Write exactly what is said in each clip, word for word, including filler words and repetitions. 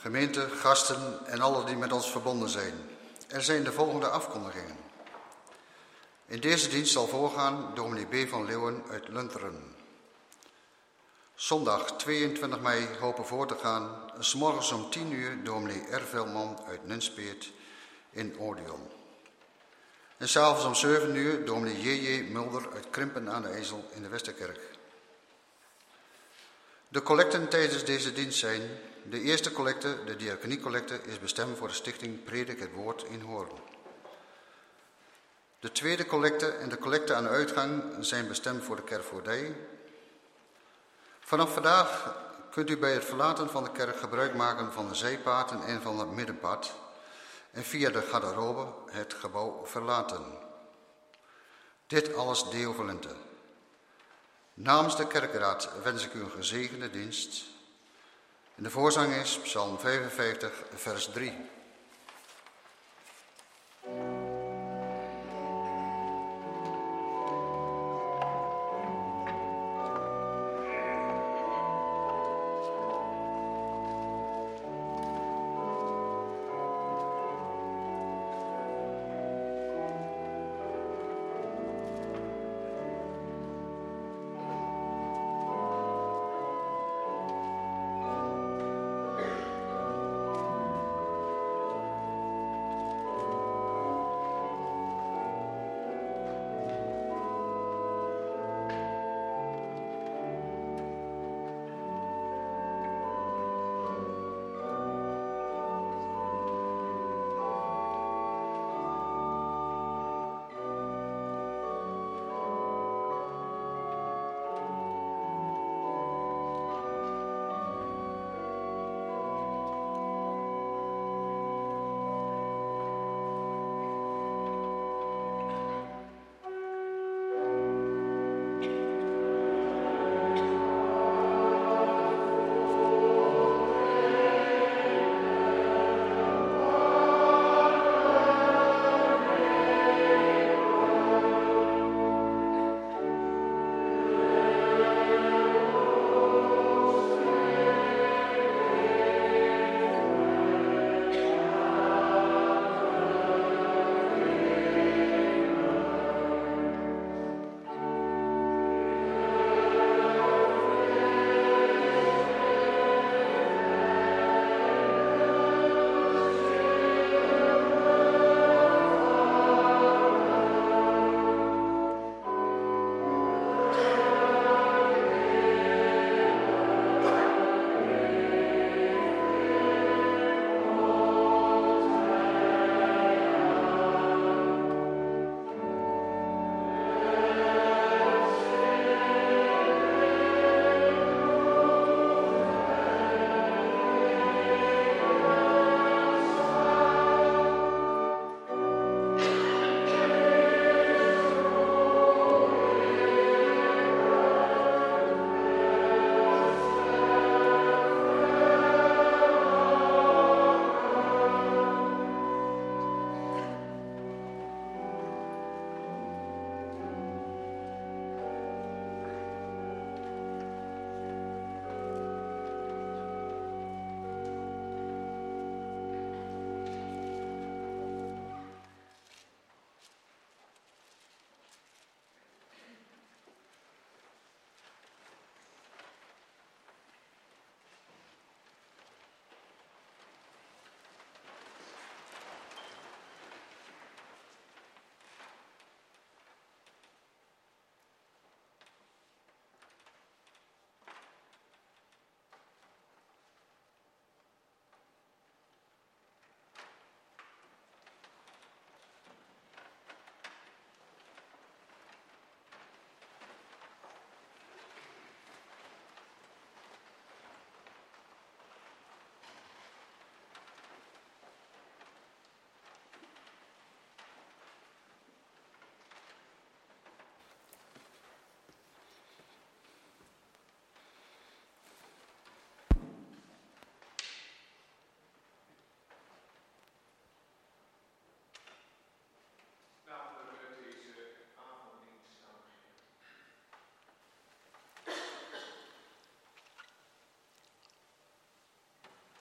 gemeente, gasten en allen die met ons verbonden zijn. Er zijn de volgende afkondigingen. In deze dienst zal voorgaan dominee B. van Leeuwen uit Lunteren. Zondag tweeëntwintig mei hopen voor te gaan, 's morgens om tien uur dominee R. Veldman uit Nunspeet in Odeon. En s'avonds om zeven uur dominee J J. Mulder uit Krimpen aan de IJssel in de Westerkerk. De collecten tijdens deze dienst zijn: de eerste collecte, de diaconiecollecte, is bestemd voor de stichting Predik het Woord in Hoorn. De tweede collecte en de collecte aan de uitgang zijn bestemd voor de kerkvoogdij. Vanaf vandaag kunt u bij het verlaten van de kerk gebruik maken van de zijpaden en van het middenpad en via de garderobe het gebouw verlaten. Dit alles Deo volente. Namens de kerkraad wens ik u een gezegende dienst. En de voorzang is Psalm vijfenvijftig, vers drie.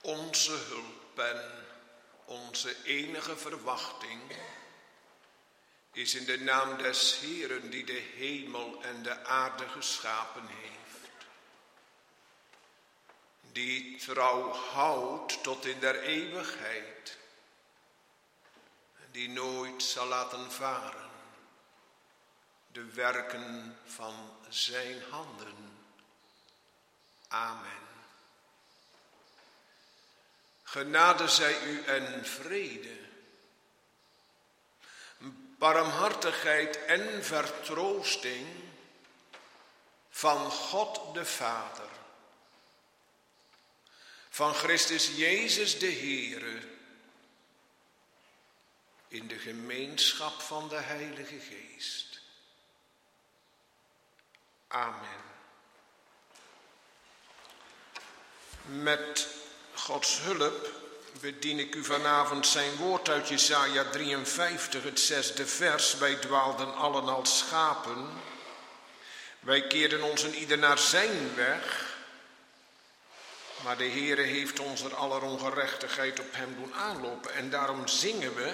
Onze hulp en onze enige verwachting is in de naam des Heeren die de hemel en de aarde geschapen heeft. Die trouw houdt tot in der eeuwigheid. Die nooit zal laten varen de werken van zijn handen. Amen. Genade zij u en vrede, barmhartigheid en vertroosting van God de Vader, van Christus Jezus de Heere, in de gemeenschap van de Heilige Geest. Amen. Met Gods hulp bedien ik u vanavond zijn woord uit Jesaja drieënvijftig, het zesde vers. Wij dwaalden allen als schapen. Wij keerden ons een ieder naar zijn weg. Maar de Heere heeft ons er aller ongerechtigheid op hem doen aanlopen. En daarom zingen we,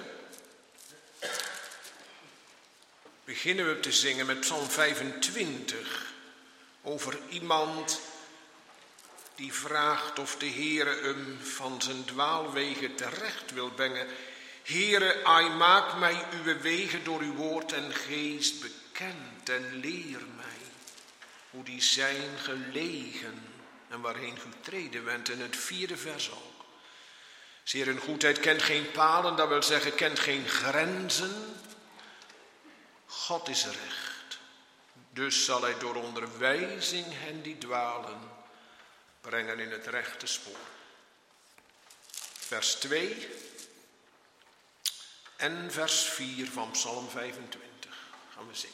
beginnen we te zingen met Psalm vijfentwintig. Over iemand die vraagt of de Heere hem van zijn dwaalwegen terecht wil brengen. Heere, ai, maak mij uw wegen door uw woord en geest bekend en leer mij hoe die zijn gelegen en waarheen u treden went. En het vierde vers ook. Zeer een goedheid kent geen palen, dat wil zeggen kent geen grenzen. God is recht, dus zal hij door onderwijzing hen die dwalen brengen in het rechte spoor. Vers twee en vers vier van Psalm vijfentwintig gaan we zingen.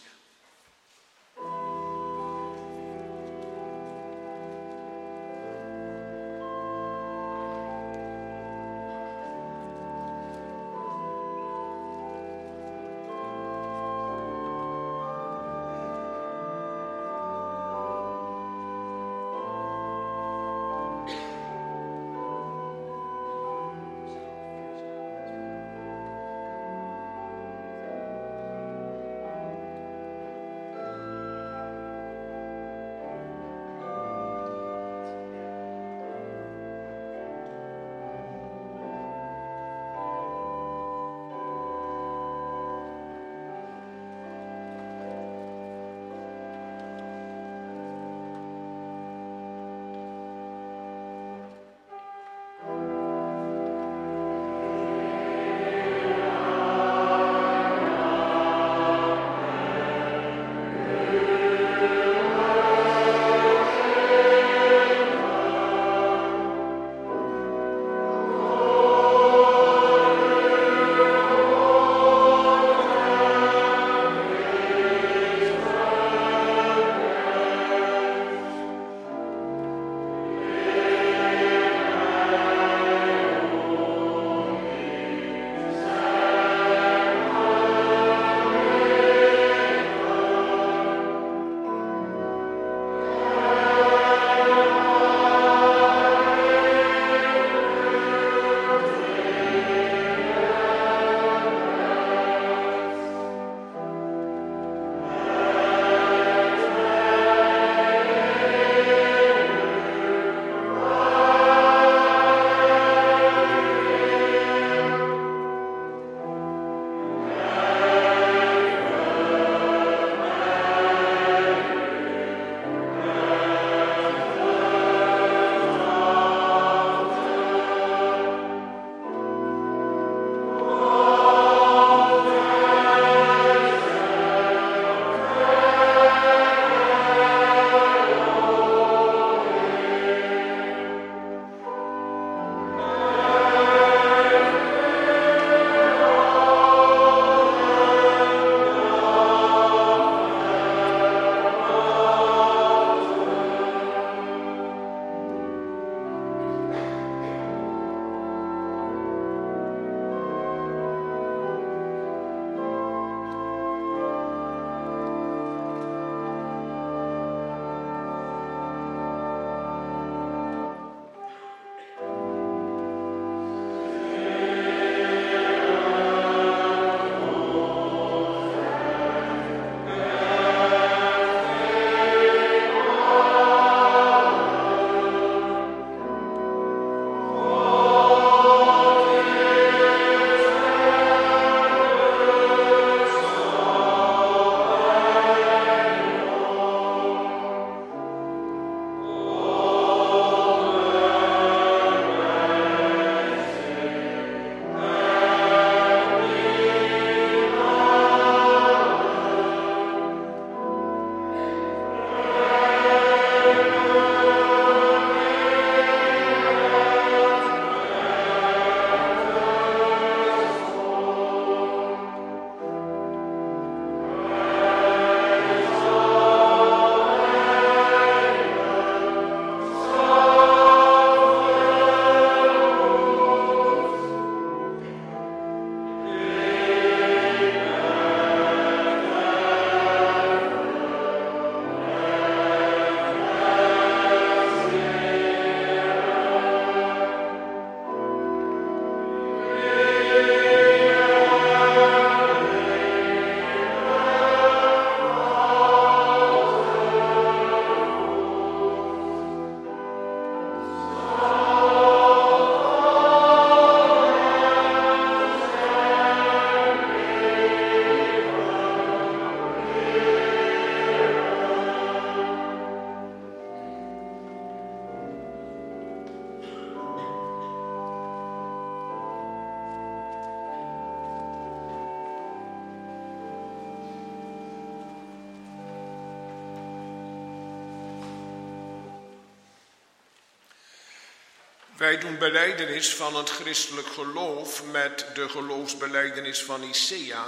Wij doen belijdenis van het christelijk geloof met de geloofsbelijdenis van Nicea.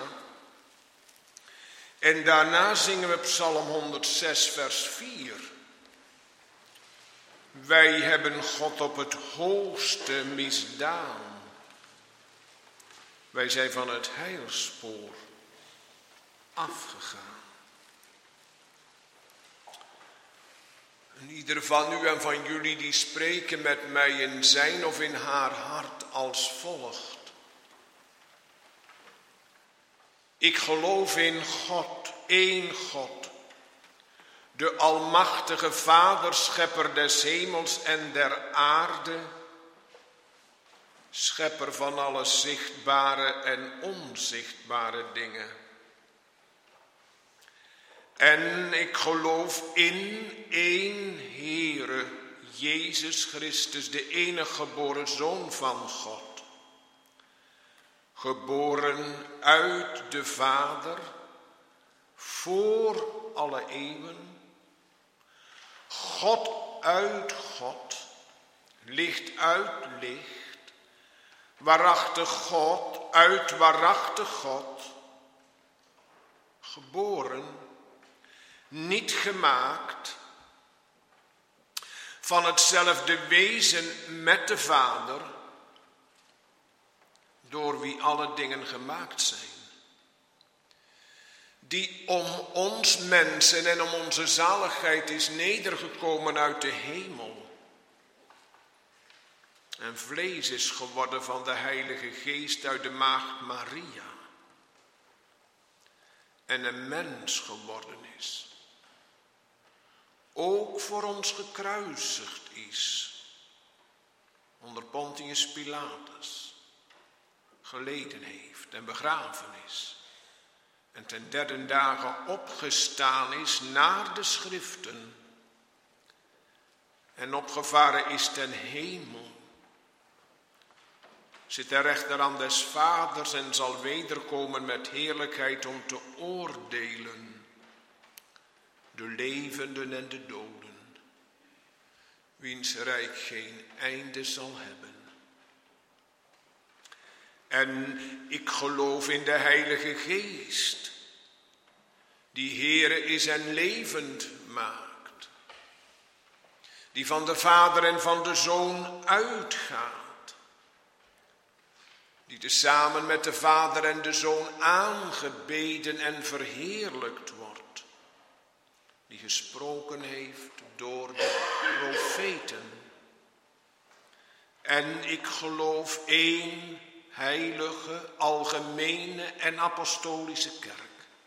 En daarna zingen we Psalm honderdzes vers vier. Wij hebben God op het hoogste misdaan. Wij zijn van het heilspoor afgegaan. En ieder van u en van jullie die spreken met mij in zijn of in haar hart als volgt. Ik geloof in God, één God, de almachtige Vader, schepper des hemels en der aarde, schepper van alle zichtbare en onzichtbare dingen. En ik geloof in één Heere, Jezus Christus, de enige geboren Zoon van God, geboren uit de Vader, voor alle eeuwen, God uit God, licht uit licht, waarachtig God uit waarachtig God, geboren, niet gemaakt, van hetzelfde wezen met de Vader, door wie alle dingen gemaakt zijn. Die om ons mensen en om onze zaligheid is nedergekomen uit de hemel. En vlees is geworden van de Heilige Geest uit de maagd Maria. En een mens geworden is. Ook voor ons gekruisigd is. Onder Pontius Pilatus. Geleden heeft en begraven is. En ten derde dagen opgestaan is naar de schriften. En opgevaren is ten hemel. Zit ter rechterhand des Vaders en zal wederkomen met heerlijkheid om te oordelen. De levenden en de doden. Wiens rijk geen einde zal hebben. En ik geloof in de Heilige Geest, die Heere is en levend maakt, die van de Vader en van de Zoon uitgaat, die tezamen met de Vader en de Zoon aangebeden en verheerlijkt wordt, die gesproken heeft door de profeten. En ik geloof één heilige, algemene en apostolische kerk.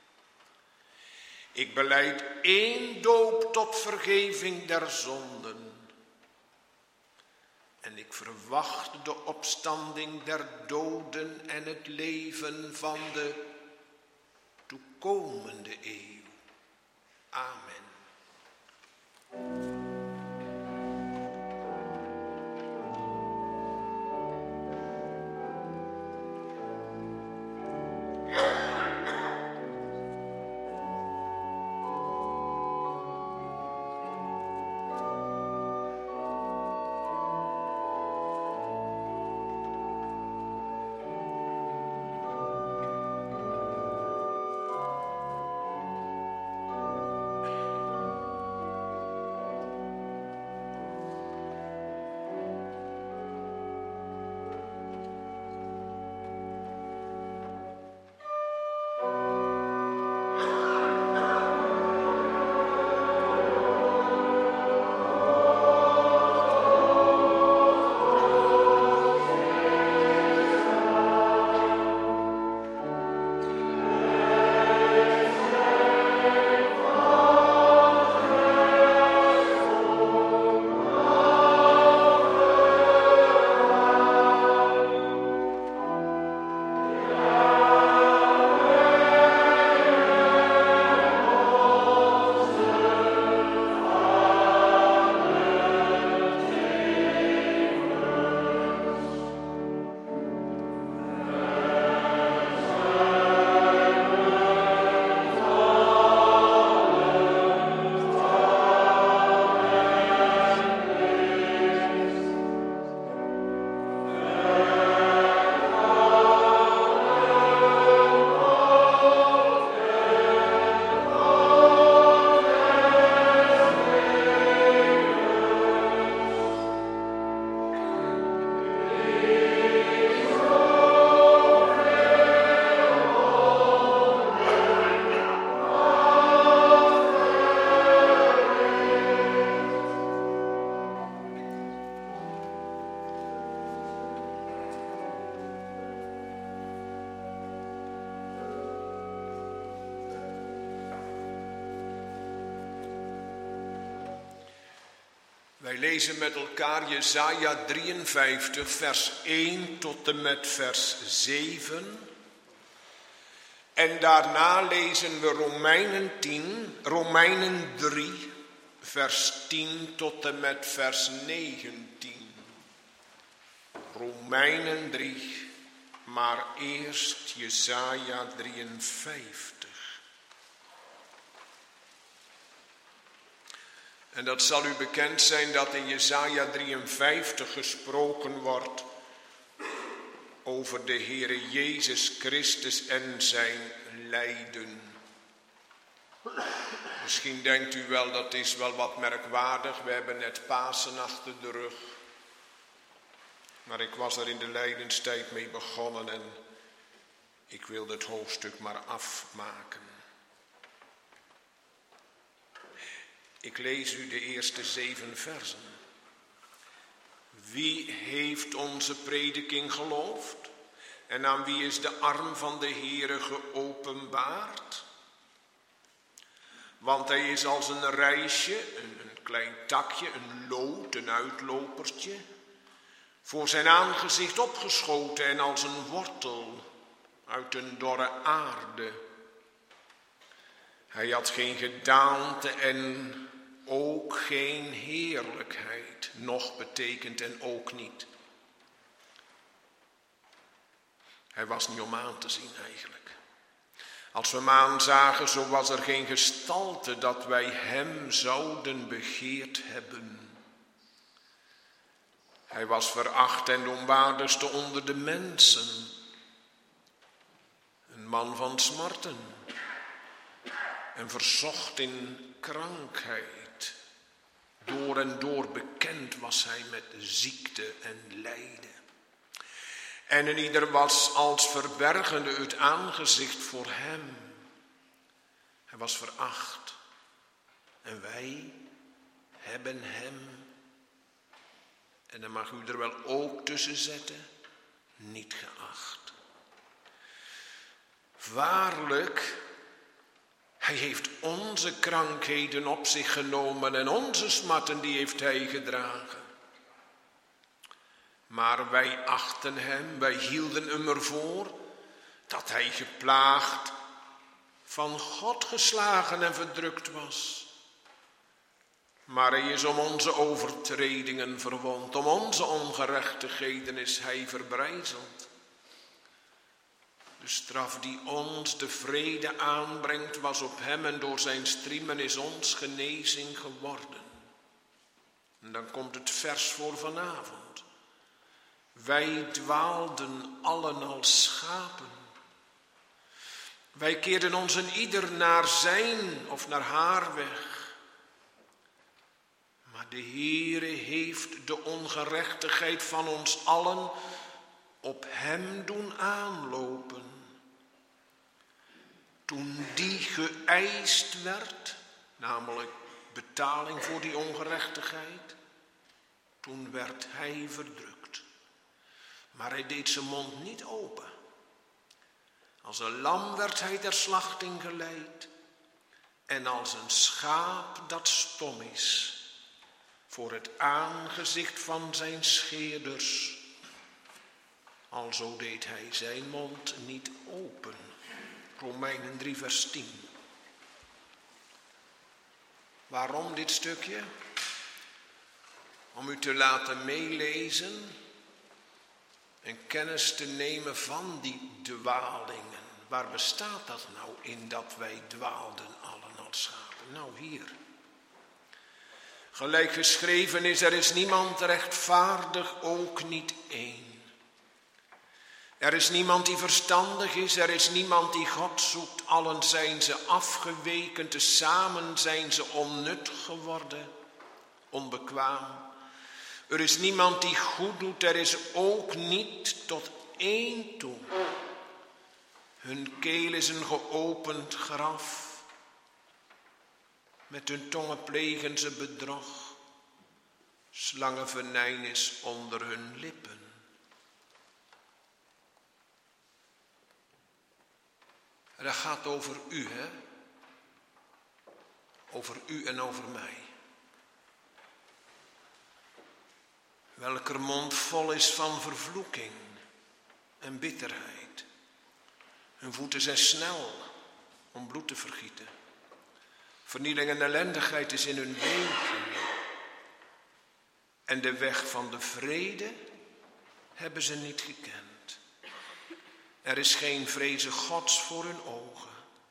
Ik belijd één doop tot vergeving der zonden. En ik verwacht de opstanding der doden en het leven van de toekomende eeuw. Amen. Wij lezen met elkaar Jesaja drieënvijftig, vers één tot en met vers zeven. En daarna lezen we Romeinen tien, Romeinen drie, vers tien tot en met vers negentien. Romeinen drie, maar eerst Jesaja drieënvijftig. En dat zal u bekend zijn dat in Jesaja drieënvijftig gesproken wordt over de Heere Jezus Christus en zijn lijden. Misschien denkt u wel, dat is wel wat merkwaardig. We hebben net Pasen achter de rug. Maar ik was er in de lijdenstijd mee begonnen en ik wilde het hoofdstuk maar afmaken. Ik lees u de eerste zeven versen. Wie heeft onze prediking geloofd? En aan wie is de arm van de Heere geopenbaard? Want hij is als een rijsje, een, een klein takje, een loot, een uitlopertje, voor zijn aangezicht opgeschoten en als een wortel uit een dorre aarde. Hij had geen gedaante en ook geen heerlijkheid, nog betekent en ook niet. Hij was niet om aan te zien eigenlijk. Als we hem aanzagen, zo was er geen gestalte dat wij hem zouden begeerd hebben. Hij was veracht en de onwaardigste onder de mensen. Een man van smarten en verzocht in krankheid. Door en door bekend was hij met ziekte en lijden. En in ieder was als verbergende het aangezicht voor hem. Hij was veracht. En wij hebben hem, en dan mag u er wel ook tussen zetten, niet geacht. Waarlijk, hij heeft onze krankheden op zich genomen en onze smarten die heeft hij gedragen. Maar wij achten hem, wij hielden hem ervoor dat hij geplaagd, van God geslagen en verdrukt was. Maar hij is om onze overtredingen verwond, om onze ongerechtigheden is hij verbrijzeld. De straf die ons de vrede aanbrengt was op hem en door zijn striemen is ons genezing geworden. En dan komt het vers voor vanavond. Wij dwaalden allen als schapen. Wij keerden ons een ieder naar zijn of naar haar weg. Maar de Heere heeft de ongerechtigheid van ons allen op hem doen aanlopen. Toen die geëist werd, namelijk betaling voor die ongerechtigheid, toen werd hij verdrukt. Maar hij deed zijn mond niet open. Als een lam werd hij ter slachting geleid en als een schaap dat stom is voor het aangezicht van zijn scheerders. Alzo deed hij zijn mond niet open. Romeinen drie vers tien. Waarom dit stukje? Om u te laten meelezen en kennis te nemen van die dwalingen. Waar bestaat dat nou in dat wij dwaalden allen als schapen? Nou hier. Gelijk geschreven is, er is niemand rechtvaardig, ook niet één. Er is niemand die verstandig is, er is niemand die God zoekt. Allen zijn ze afgeweken, tezamen zijn ze onnut geworden, onbekwaam. Er is niemand die goed doet, er is ook niet tot één toe. Hun keel is een geopend graf. Met hun tongen plegen ze bedrog. Slangenvenijn is onder hun lippen. Dat gaat over u, hè? Over u en over mij. welker mond vol is van vervloeking en bitterheid. Hun voeten zijn snel om bloed te vergieten. Vernieling en ellendigheid is in hun wegen. En de weg van de vrede hebben ze niet gekend. Er is geen vreze Gods voor hun ogen.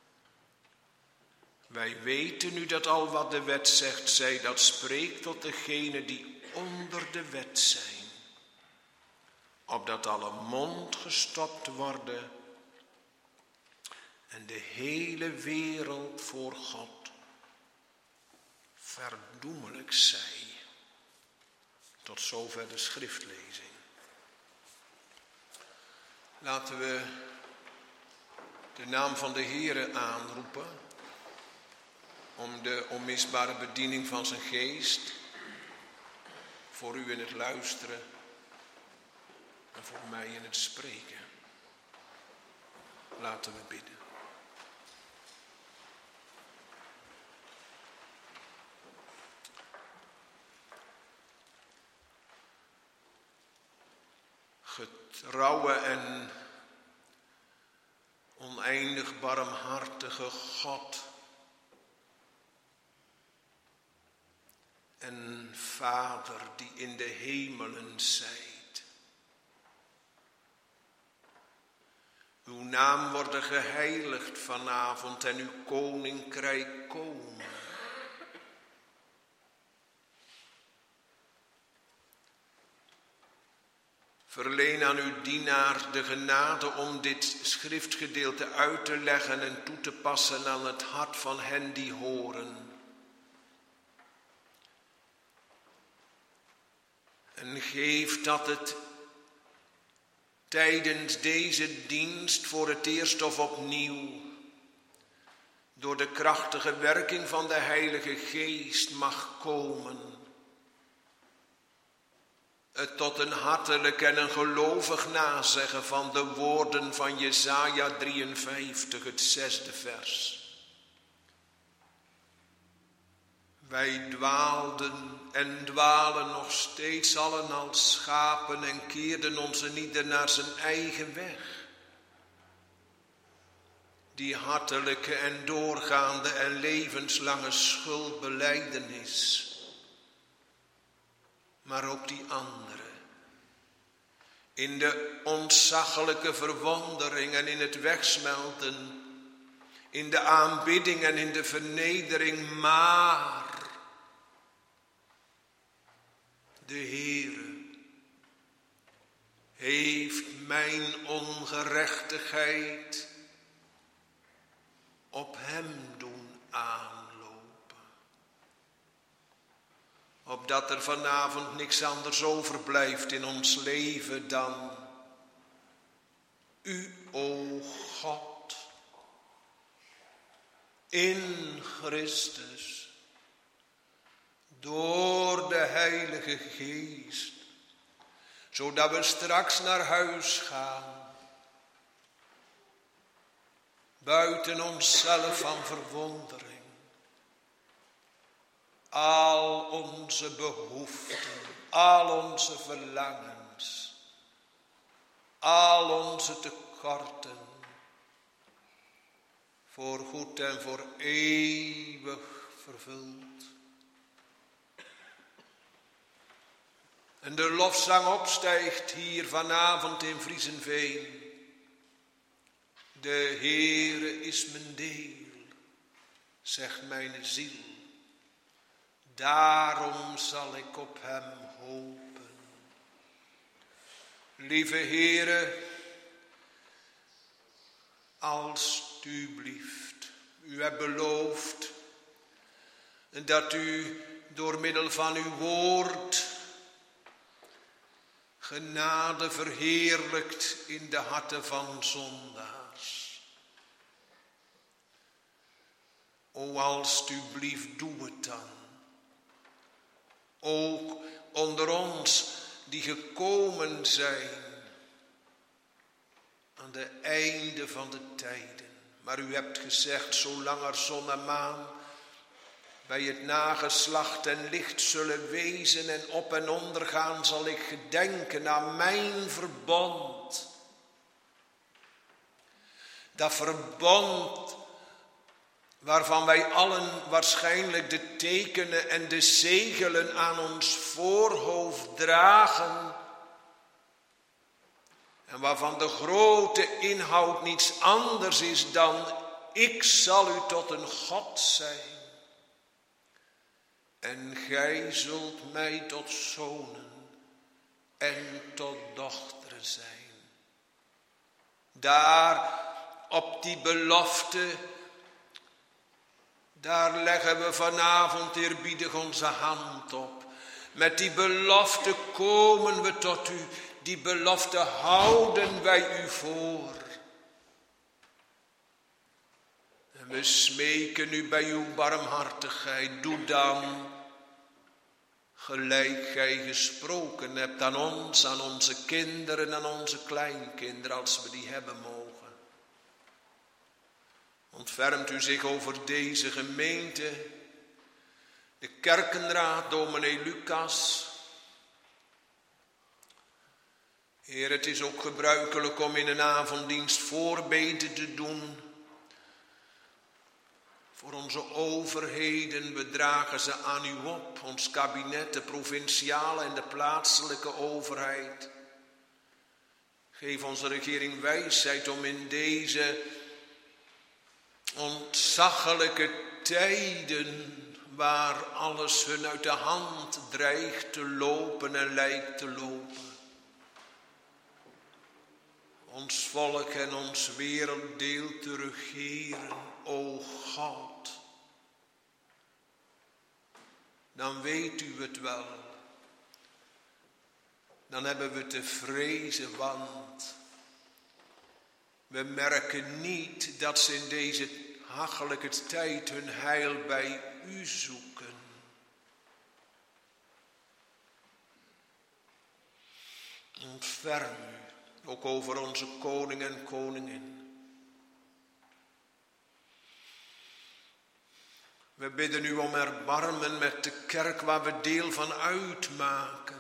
Wij weten nu dat al wat de wet zegt, zij dat spreekt tot degenen die onder de wet zijn. Opdat alle mond gestopt worden en de hele wereld voor God verdoemelijk zij. Tot zover de schriftlezing. Laten we de naam van de Heere aanroepen om de onmisbare bediening van zijn geest voor u in het luisteren en voor mij in het spreken. Laten we bidden. Getrouwe en oneindig barmhartige God en Vader die in de hemelen zijt. Uw naam wordt geheiligd vanavond en uw koninkrijk komen. Verleen aan uw dienaar de genade om dit schriftgedeelte uit te leggen en toe te passen aan het hart van hen die horen. En geef dat het tijdens deze dienst voor het eerst of opnieuw door de krachtige werking van de Heilige Geest mag komen. Het tot een hartelijk en een gelovig nazeggen van de woorden van Jesaja drieënvijftig, het zesde vers. Wij dwaalden en dwalen nog steeds allen als schapen en keerden ons in ieder naar zijn eigen weg. Die hartelijke en doorgaande en levenslange schuldbelijdenis. Maar ook die andere. In de ontzaglijke verwondering en in het wegsmelten. In de aanbidding en in de vernedering. Maar de Heere heeft mijn ongerechtigheid op hem doen aanlopen. Opdat er vanavond niks anders overblijft in ons leven dan U, o God, in Christus, door de Heilige Geest, zodat we straks naar huis gaan, buiten onszelf van verwondering. Al onze behoeften, al onze verlangens, al onze tekorten, voor goed en voor eeuwig vervuld. En de lofzang opstijgt hier vanavond in Vriezenveen. De Heere is mijn deel, zegt mijn ziel. Daarom zal ik op hem hopen. Lieve Heere, alstublieft, u hebt beloofd dat u door middel van uw woord genade verheerlijkt in de harten van zondaars. O, alstublieft, doe het dan. Ook onder ons die gekomen zijn aan de einde van de tijden. Maar u hebt gezegd, zolang er zon en maan bij het nageslacht ten licht zullen wezen en op en ondergaan, zal ik gedenken aan mijn verbond. Dat verbond waarvan wij allen waarschijnlijk de tekenen en de zegelen aan ons voorhoofd dragen. En waarvan de grote inhoud niets anders is dan: ik zal u tot een God zijn. En gij zult mij tot zonen en tot dochteren zijn. Daar op die belofte, daar leggen we vanavond eerbiedig onze hand op. Met die belofte komen we tot u. Die belofte houden wij u voor. En we smeken u bij uw barmhartigheid. Doe dan gelijk gij gesproken hebt aan ons, aan onze kinderen, aan onze kleinkinderen, als we die hebben mogen. Ontfermt u zich over deze gemeente, de kerkenraad, dominee Lucas. Heer, het is ook gebruikelijk om in een avonddienst voorbeden te doen. Voor onze overheden, we dragen ze aan u op, ons kabinet, de provinciale en de plaatselijke overheid. Geef onze regering wijsheid om in deze ontzaglijke tijden, waar alles hun uit de hand dreigt te lopen en lijkt te lopen, ons volk en ons werelddeel te regeren, o God. Dan weet u het wel. Dan hebben we te vrezen, want we merken niet dat ze in deze hachelijke tijd hun heil bij u zoeken. Ontferm u, ook over onze koning en koningin. We bidden u om erbarmen met de kerk waar we deel van uitmaken.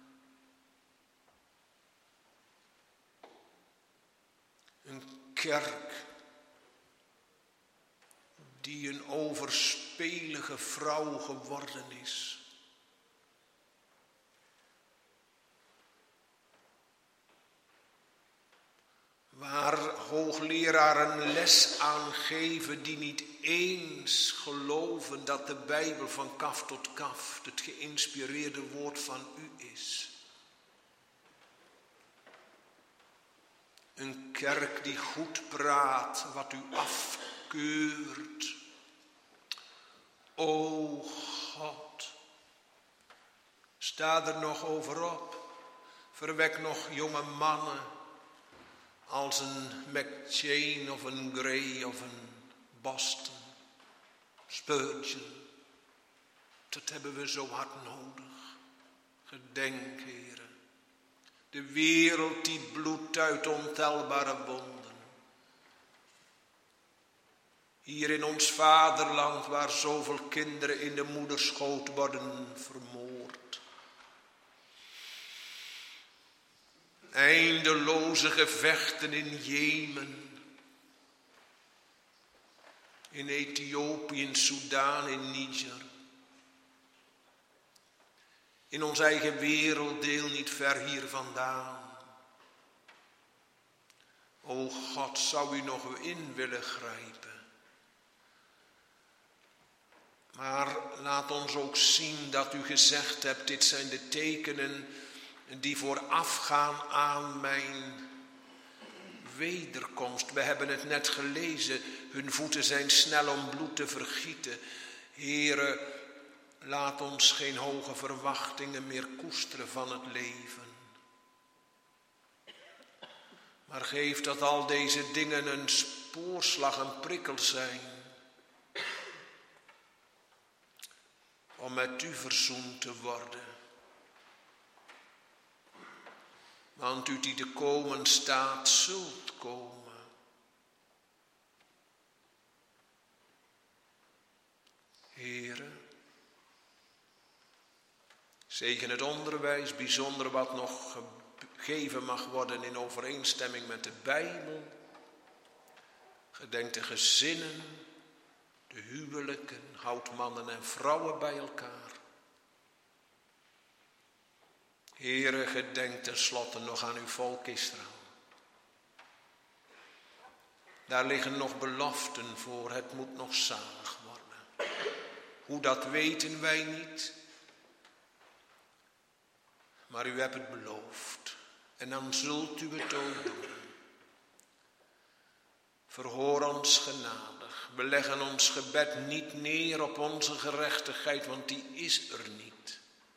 Een kerk die een overspelige vrouw geworden is. Waar hoogleraren les aan geven die niet eens geloven dat de Bijbel van kaf tot kaf het geïnspireerde woord van u is. Een kerk die goed praat wat u afkeurt. O God, sta er nog over op. Verwek nog jonge mannen als een McChain of een Gray of een Boston, Spurgeon. Dat hebben we zo hard nodig. Gedenk, Heere, de wereld die bloedt uit ontelbare wonden. Hier in ons vaderland, waar zoveel kinderen in de moederschoot worden vermoord. Eindeloze gevechten in Jemen, in Ethiopië, in Soudaan, in Niger. In ons eigen werelddeel niet ver hier vandaan. O God, zou u nog in willen grijpen. Maar laat ons ook zien dat u gezegd hebt, dit zijn de tekenen die voorafgaan aan mijn wederkomst. We hebben het net gelezen, hun voeten zijn snel om bloed te vergieten. Heere, laat ons geen hoge verwachtingen meer koesteren van het leven. Maar geef dat al deze dingen een spoorslag, een prikkel zijn. Om met u verzoend te worden. Want u die te komen staat, zult komen. Heere, Zegen het onderwijs, bijzonder wat nog gegeven mag worden in overeenstemming met de Bijbel. Gedenk de gezinnen, de huwelijken, houd mannen en vrouwen bij elkaar. Heere, gedenk tenslotte nog aan uw volk Israël. Daar liggen nog beloften voor, het moet nog zalig worden. Hoe dat weten wij niet. Maar u hebt het beloofd en dan zult u het ook doen. Verhoor ons genadig. We leggen ons gebed niet neer op onze gerechtigheid, want die is er niet.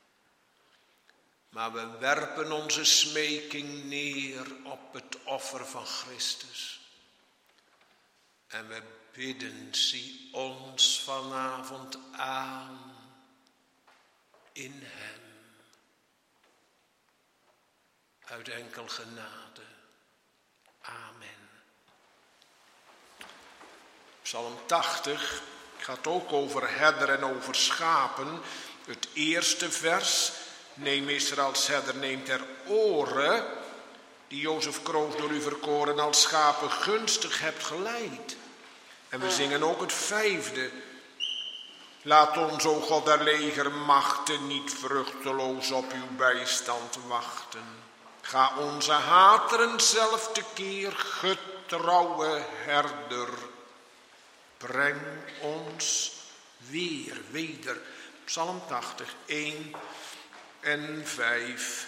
Maar we werpen onze smeking neer op het offer van Christus. En we bidden, zie ons vanavond aan in hem. Uit enkel genade. Amen. Psalm tachtig gaat ook over herder en over schapen. Het eerste vers. Neem Israëls herder, neemt ter oren, die Jozef Kroos door u verkoren als schapen gunstig hebt geleid. En we zingen ook het vijfde. Laat ons, o God der legermachten, niet vruchteloos op uw bijstand wachten. Ga onze hateren zelf tekeer, getrouwe herder. Breng ons weer, weder. Psalm tachtig, één en vijf.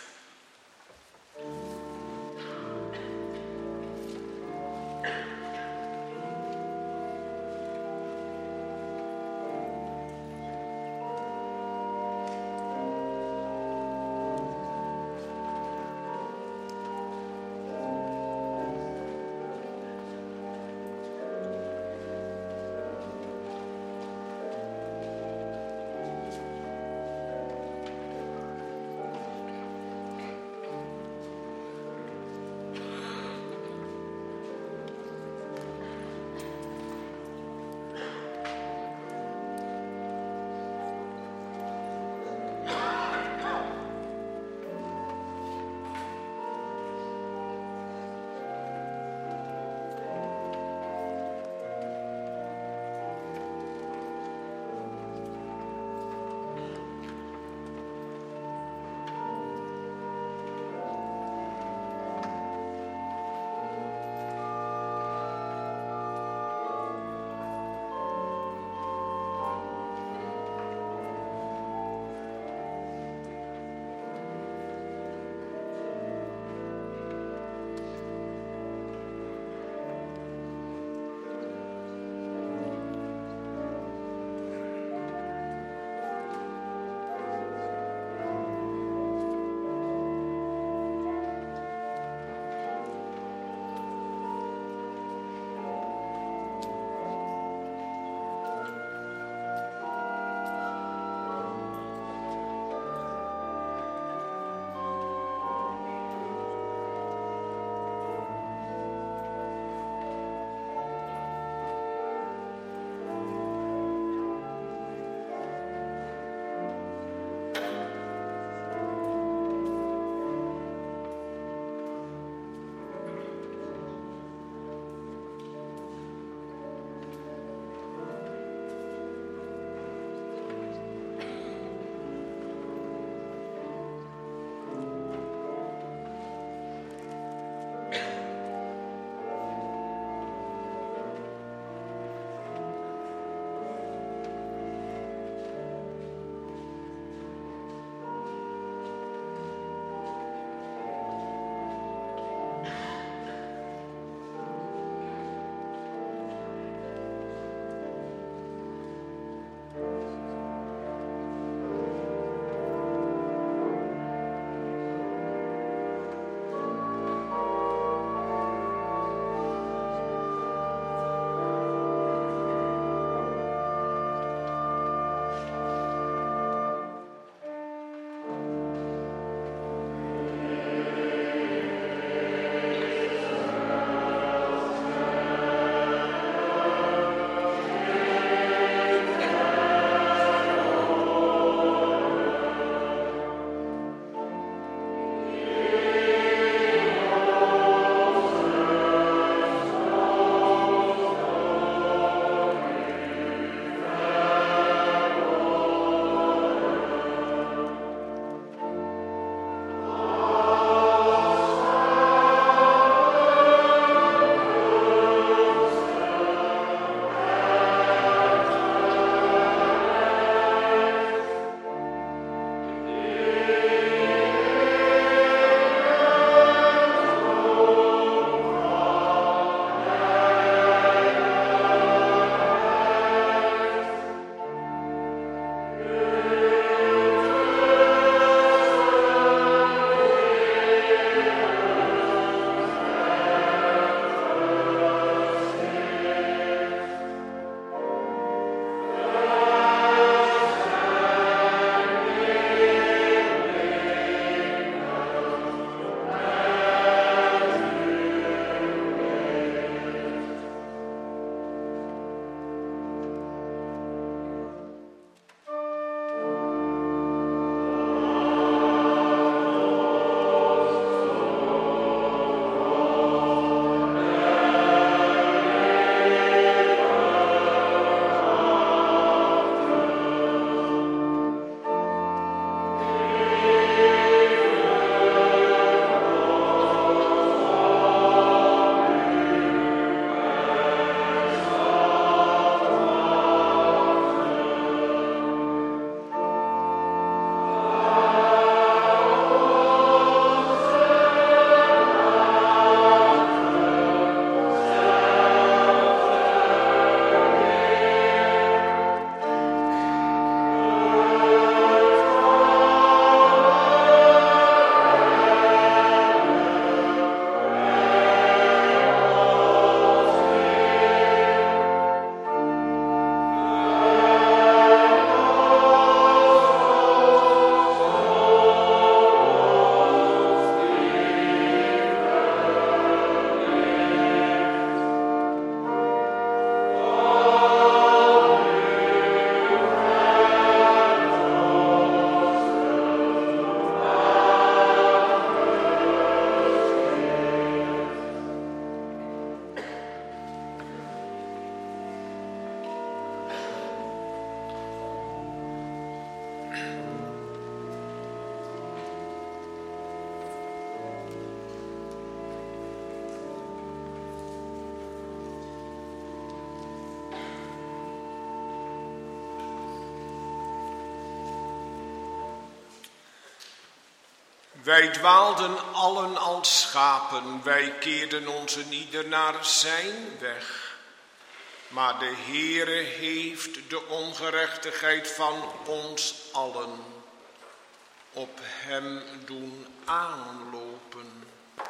Wij dwaalden allen als schapen, wij keerden ons een ieder naar zijn weg. Maar de Heere heeft de ongerechtigheid van ons allen op hem doen aanlopen.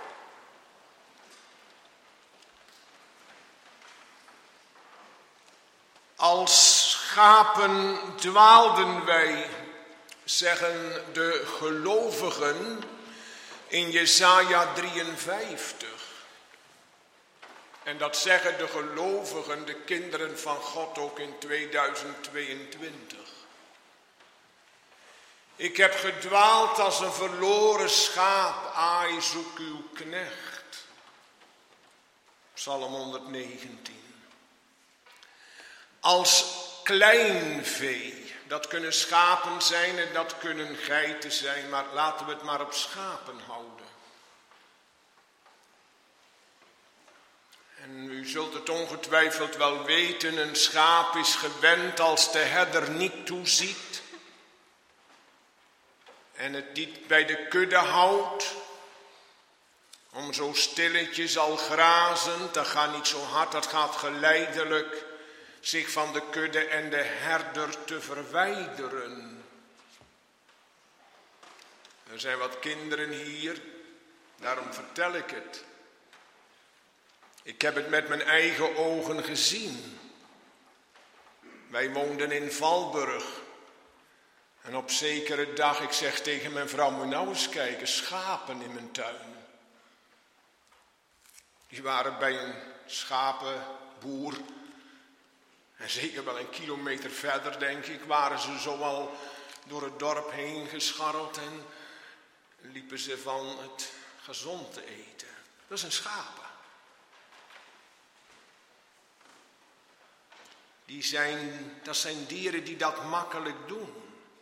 Als schapen dwaalden wij, zeggen de gelovigen in Jesaja drieënvijftig. En dat zeggen de gelovigen, de kinderen van God, ook in tweeduizend tweeëntwintig. Ik heb gedwaald als een verloren schaap, ai, zoek uw knecht. Psalm honderdnegentien. Als klein vee, dat kunnen schapen zijn en dat kunnen geiten zijn, maar laten we het maar op schapen houden. En u zult het ongetwijfeld wel weten, een schaap is gewend als de herder niet toeziet en het niet bij de kudde houdt, om zo stilletjes al grazend, dat gaat niet zo hard, dat gaat geleidelijk, zich van de kudde en de herder te verwijderen. Er zijn wat kinderen hier, daarom vertel ik het. Ik heb het met mijn eigen ogen gezien. Wij woonden in Valburg. En op zekere dag, ik zeg tegen mijn vrouw, moet nou eens kijken, schapen in mijn tuin. Die waren bij een schapenboer. En zeker wel een kilometer verder, denk ik, waren ze zo al door het dorp heen gescharreld en liepen ze van het gezond te eten. Dat is een schapen. Die zijn, dat zijn dieren die dat makkelijk doen.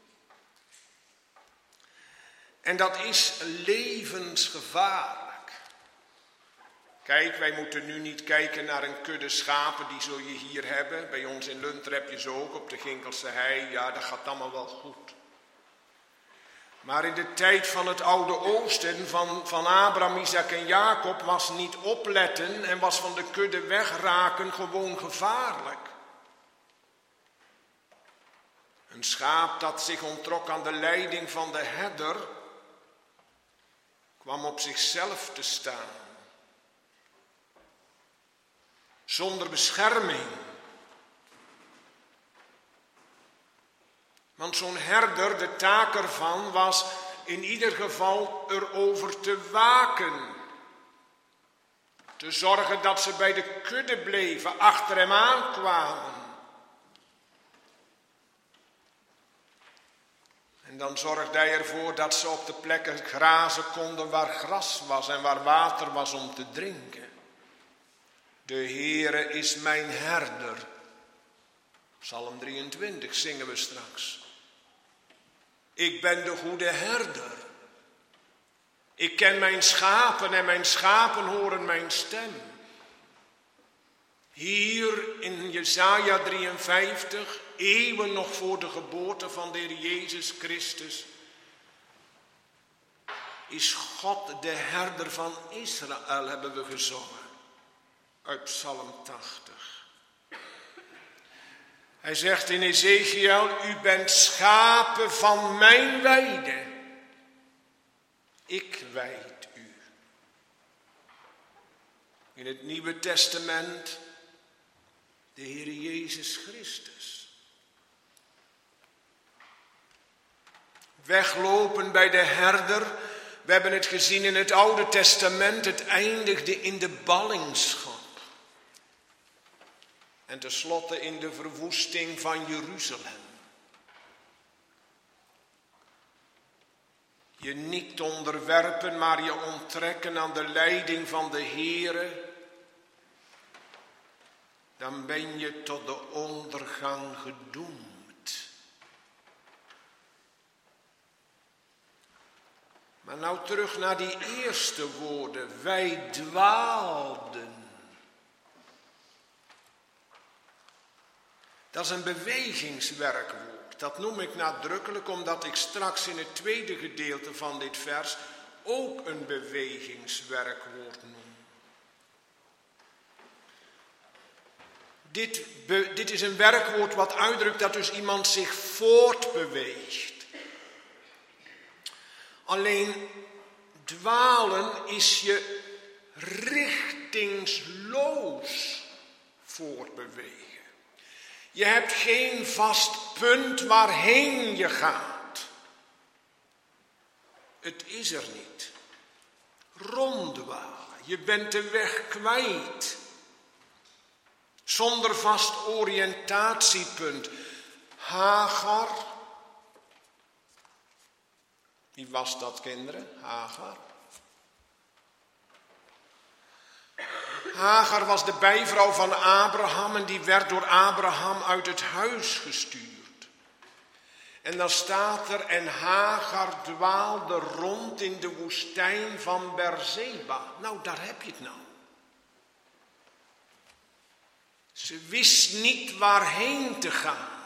En dat is levensgevaarlijk. Kijk, wij moeten nu niet kijken naar een kudde schapen, die zul je hier hebben. Bij ons in Lunter heb je ze ook op de Ginkelse hei. Ja, dat gaat allemaal wel goed. Maar in de tijd van het Oude Oosten, van, van Abraham, Isaac en Jacob, was niet opletten en was van de kudde wegraken gewoon gevaarlijk. Een schaap dat zich onttrok aan de leiding van de herder, kwam op zichzelf te staan. Zonder bescherming. Want zo'n herder, de taak ervan was in ieder geval erover te waken. Te zorgen dat ze bij de kudde bleven, achter hem aankwamen. En dan zorgde hij ervoor dat ze op de plekken grazen konden waar gras was en waar water was om te drinken. De Heere is mijn herder. Psalm drieëntwintig zingen we straks. Ik ben de goede herder. Ik ken mijn schapen en mijn schapen horen mijn stem. Hier in Jesaja drieënvijftig, eeuwen nog voor de geboorte van de Heer Jezus Christus, is God de herder van Israël, hebben we gezongen. Uit Psalm tachtig. Hij zegt in Ezekiel, u bent schapen van mijn weide. Ik weid u. In het Nieuwe Testament de Heer Jezus Christus. Weglopen bij de herder. We hebben het gezien in het Oude Testament. Het eindigde in de ballingschap. En tenslotte in de verwoesting van Jeruzalem. Je niet onderwerpen, maar je onttrekken aan de leiding van de Heere. Dan ben je tot de ondergang gedoemd. Maar nou terug naar die eerste woorden. Wij dwaalden. Dat is een bewegingswerkwoord. Dat noem ik nadrukkelijk omdat ik straks in het tweede gedeelte van dit vers ook een bewegingswerkwoord noemen. Dit, be, dit is een werkwoord wat uitdrukt dat dus iemand zich voortbeweegt. Alleen dwalen is je richtingsloos voortbewegen. Je hebt geen vast punt waarheen je gaat. Het is er niet. Ronddwalen. Je bent de weg kwijt. Zonder vast oriëntatiepunt. Hagar. Wie was dat, kinderen? Hagar. Hagar was de bijvrouw van Abraham en die werd door Abraham uit het huis gestuurd. En dan staat er, en Hagar dwaalde rond in de woestijn van Beerseba. Nou, daar heb je het nou. Ze wist niet waarheen te gaan.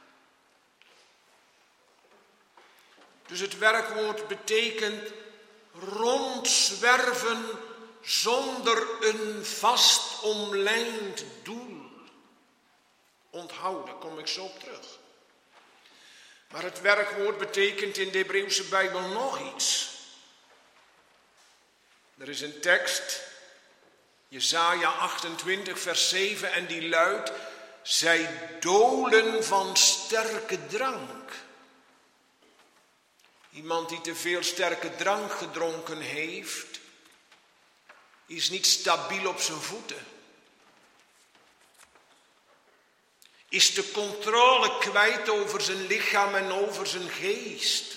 Dus het werkwoord betekent rondzwerven zonder een vast omlijnd doel. Onthoud, daar kom ik zo op terug. Maar het werkwoord betekent in de Hebreeuwse Bijbel nog iets. Er is een tekst, Jesaja achtentwintig vers zeven, en die luidt: zij dolen van sterke drank. Iemand die te veel sterke drank gedronken heeft, is niet stabiel op zijn voeten. Is de controle kwijt over zijn lichaam en over zijn geest.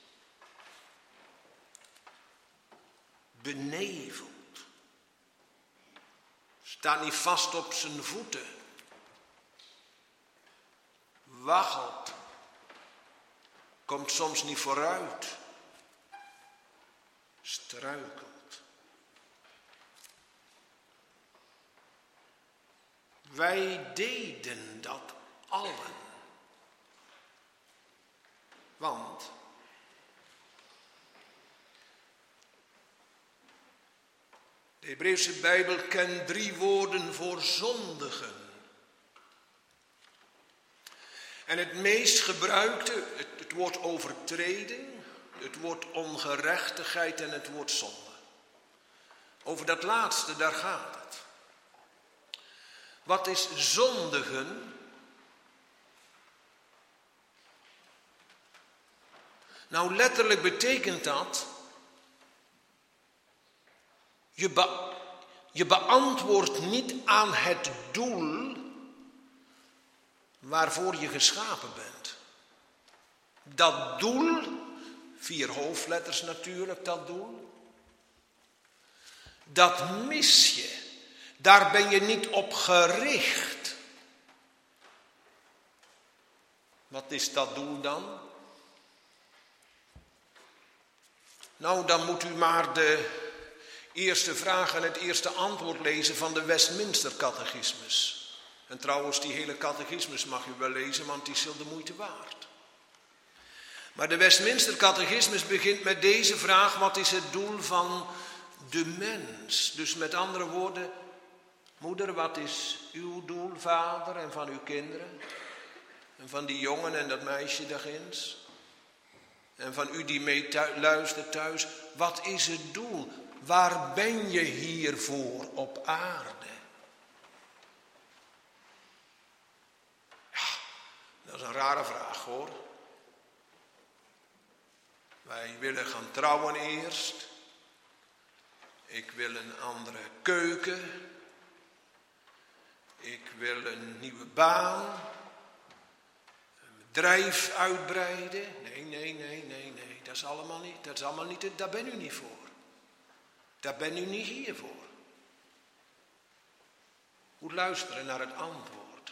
Beneveld. Staat niet vast op zijn voeten. Waggelt. Komt soms niet vooruit. Struikelt. Wij deden dat allen. Want de Hebreeuwse Bijbel kent drie woorden voor zondigen. En het meest gebruikte, het, het woord overtreding, het woord ongerechtigheid en het woord zonde. Over dat laatste, daar gaat het. Wat is zondigen? Nou, letterlijk betekent dat, je, be, je beantwoordt niet aan het doel waarvoor je geschapen bent. Dat doel, vier hoofdletters natuurlijk, dat doel, dat mis je. Daar ben je niet op gericht. Wat is dat doel dan? Nou, dan moet u maar de eerste vraag en het eerste antwoord lezen van de Westminster Catechismus. En trouwens, die hele catechismus mag u wel lezen, want die is heel de moeite waard. Maar de Westminster Catechismus begint met deze vraag: wat is het doel van de mens? Dus met andere woorden, moeder, wat is uw doel, vader, en van uw kinderen? En van die jongen en dat meisje daar ginds? En van u die mee thuis, luistert thuis, wat is het doel? Waar ben je hier voor op aarde? Ja, dat is een rare vraag hoor. Wij willen gaan trouwen eerst. Ik wil een andere keuken. Ik wil een nieuwe baan. Een bedrijf uitbreiden. Nee, nee, nee, nee, nee. Dat is allemaal niet. Dat is allemaal niet. Daar ben u niet voor. Daar ben u niet hier voor. Goed luisteren naar het antwoord.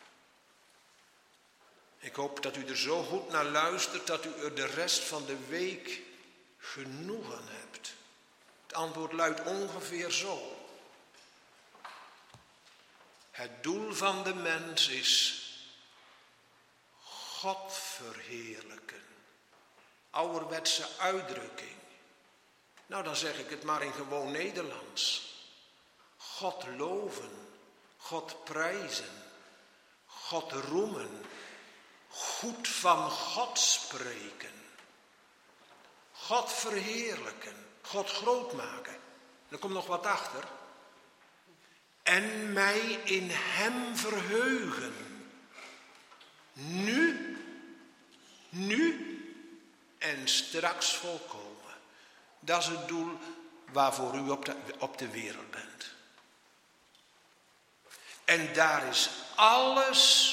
Ik hoop dat u er zo goed naar luistert dat u er de rest van de week genoegen hebt. Het antwoord luidt ongeveer zo. Het doel van de mens is God verheerlijken. Ouderwetse uitdrukking. Nou, dan zeg ik het maar in gewoon Nederlands. God loven, God prijzen, God roemen, goed van God spreken, God verheerlijken, God groot maken. Er komt nog wat achter. En mij in hem verheugen. Nu, nu en straks volkomen. Dat is het doel waarvoor u op de, op de wereld bent. En daar is alles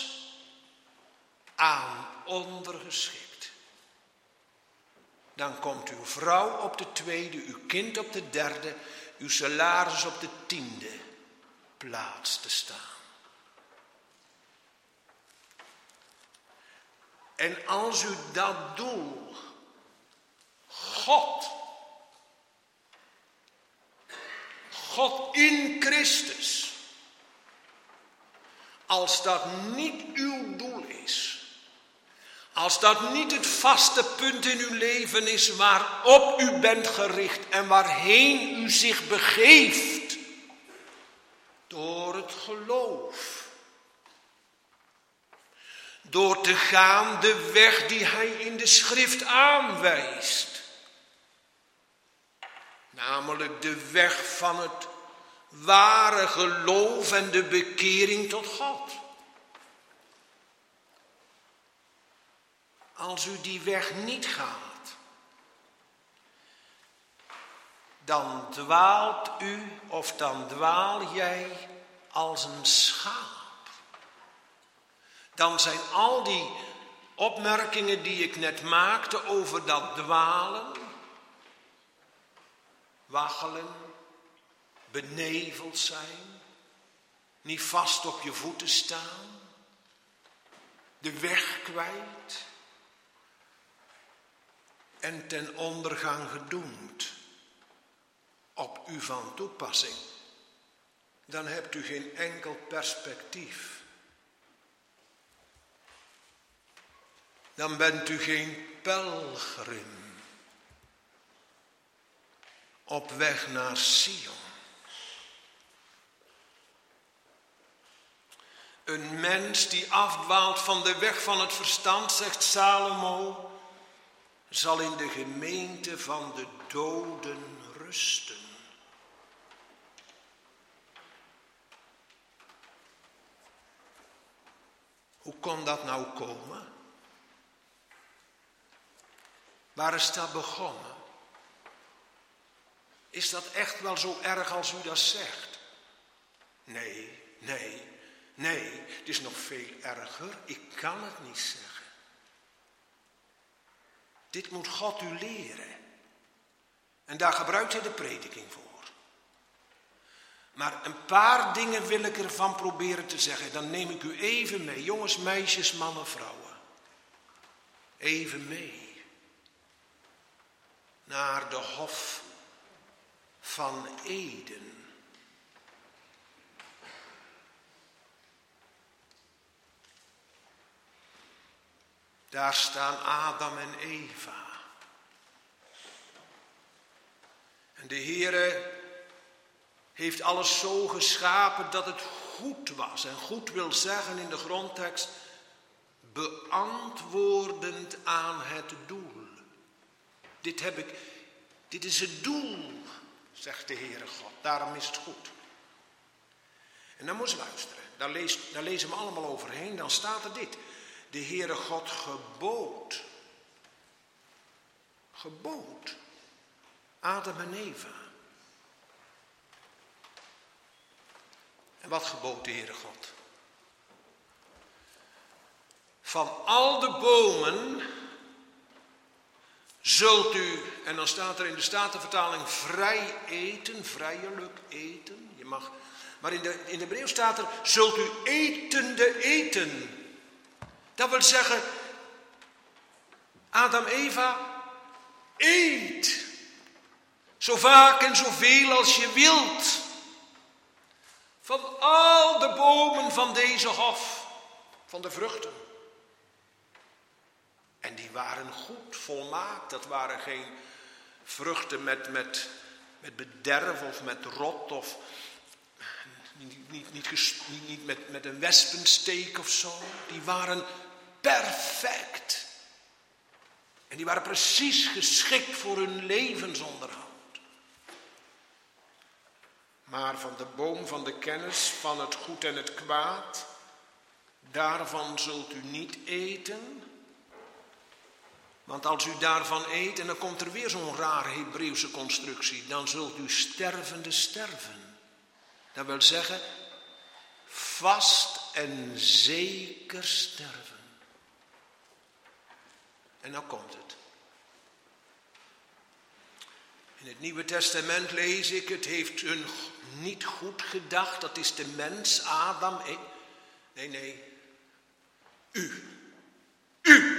aan ondergeschikt. Dan komt uw vrouw op de tweede, uw kind op de derde, uw salaris op de tiende plaats te staan. En als u dat doel, God, God in Christus, als dat niet uw doel is, als dat niet het vaste punt in uw leven is waarop u bent gericht en waarheen u zich begeeft, door het geloof, door te gaan de weg die hij in de schrift aanwijst, namelijk de weg van het ware geloof en de bekering tot God. Als u die weg niet gaat, dan dwaalt u of dan dwaal jij als een schaap. Dan zijn al die opmerkingen die ik net maakte over dat dwalen, waggelen, beneveld zijn, niet vast op je voeten staan, de weg kwijt en ten ondergang gedoemd, op u van toepassing. Dan hebt u geen enkel perspectief. Dan bent u geen pelgrim op weg naar Sion. Een mens die afdwaalt van de weg van het verstand, zegt Salomo, zal in de gemeente van de doden rusten. Hoe kon dat nou komen? Waar is dat begonnen? Is dat echt wel zo erg als u dat zegt? Nee, nee, nee, het is nog veel erger. Ik kan het niet zeggen. Dit moet God u leren. En daar gebruikt hij de prediking voor. Maar een paar dingen wil ik ervan proberen te zeggen. Dan neem ik u even mee. Jongens, meisjes, mannen, vrouwen. Even mee. Naar de Hof van Eden. Daar staan Adam en Eva. En de Heere heeft alles zo geschapen dat het goed was. En goed wil zeggen in de grondtekst, beantwoordend aan het doel. Dit heb ik, dit is het doel, zegt de Heere God. Daarom is het goed. En dan moet je luisteren. Daar, lees, daar lezen we allemaal overheen. Dan staat er dit. De Heere God gebood. Gebood. Adam en Eva. En wat gebood de Heere God? Van al de bomen zult u, en dan staat er in de Statenvertaling vrij eten, vrijelijk eten. Je mag, maar in de, in de Hebreeuws staat er, zult u etende eten. Dat wil zeggen, Adam, Eva, eet. Zo vaak en zoveel als je wilt. Van al de bomen van deze hof, van de vruchten. En die waren goed, volmaakt. Dat waren geen vruchten met, met, met bederf of met rot of niet, niet, niet, ges, niet, niet met, met een wespensteek of zo. Die waren perfect. En die waren precies geschikt voor hun levensonderhoud. Maar van de boom van de kennis van het goed en het kwaad, daarvan zult u niet eten. Want als u daarvan eet, en dan komt er weer zo'n rare Hebreeuwse constructie, dan zult u stervende sterven. Dat wil zeggen, vast en zeker sterven. En dan komt het. In het Nieuwe Testament lees ik, het heeft hun niet goed gedacht, dat is de mens, Adam. Nee, nee, u. U.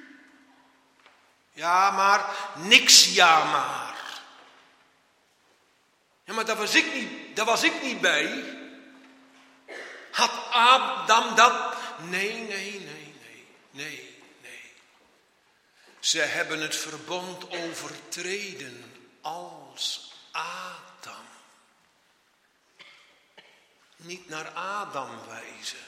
Ja, maar, niks ja maar. Ja, maar daar was ik niet, daar was ik niet bij. Had Adam dat? Nee, nee, nee, nee, nee, nee. Ze hebben het verbond overtreden als Adam. Niet naar Adam wijzen.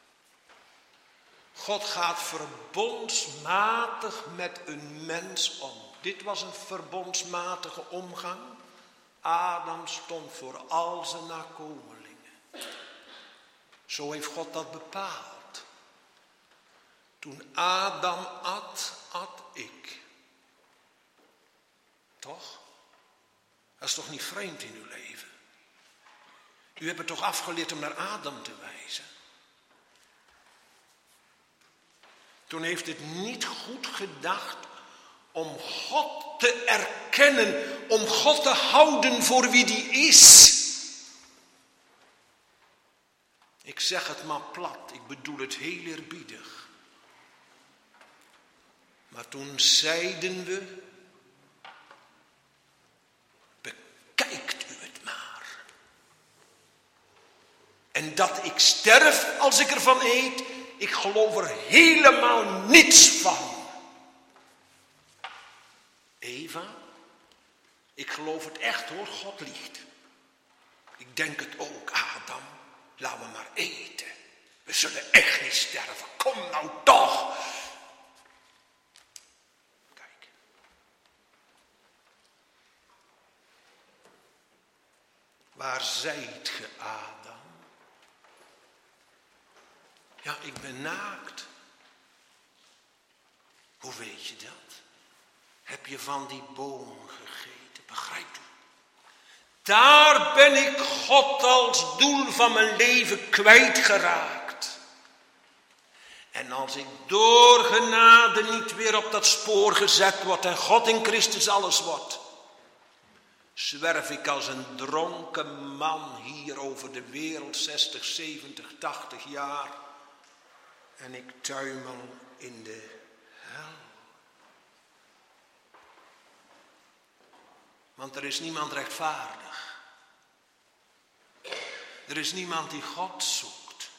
God gaat verbondsmatig met een mens om. Dit was een verbondsmatige omgang. Adam stond voor al zijn nakomelingen. Zo heeft God dat bepaald. Toen Adam at, at ik. Toch? Dat is toch niet vreemd in uw leven? U hebt het toch afgeleerd om naar Adam te wijzen? Toen heeft het niet goed gedacht om God te erkennen, om God te houden voor wie die is. Ik zeg het maar plat, ik bedoel het heel eerbiedig. Maar toen zeiden we, bekijkt u het maar. En dat ik sterf als ik ervan eet, ik geloof er helemaal niets van. Eva, ik geloof het echt hoor, God liegt. Ik denk het ook, Adam, laten we maar eten. We zullen echt niet sterven, kom nou toch. Kijk. Waar zijt ge, Adam? Ja, ik ben naakt. Hoe weet je dat? Heb je van die boom gegeten? Begrijpt u? Daar ben ik God als doel van mijn leven kwijtgeraakt. En als ik door genade niet weer op dat spoor gezet word en God in Christus alles wordt, zwerf ik als een dronken man hier over de wereld, zestig, zeventig, tachtig jaar. En ik tuimel in de hel. Want er is niemand rechtvaardig. Er is niemand die God zoekt.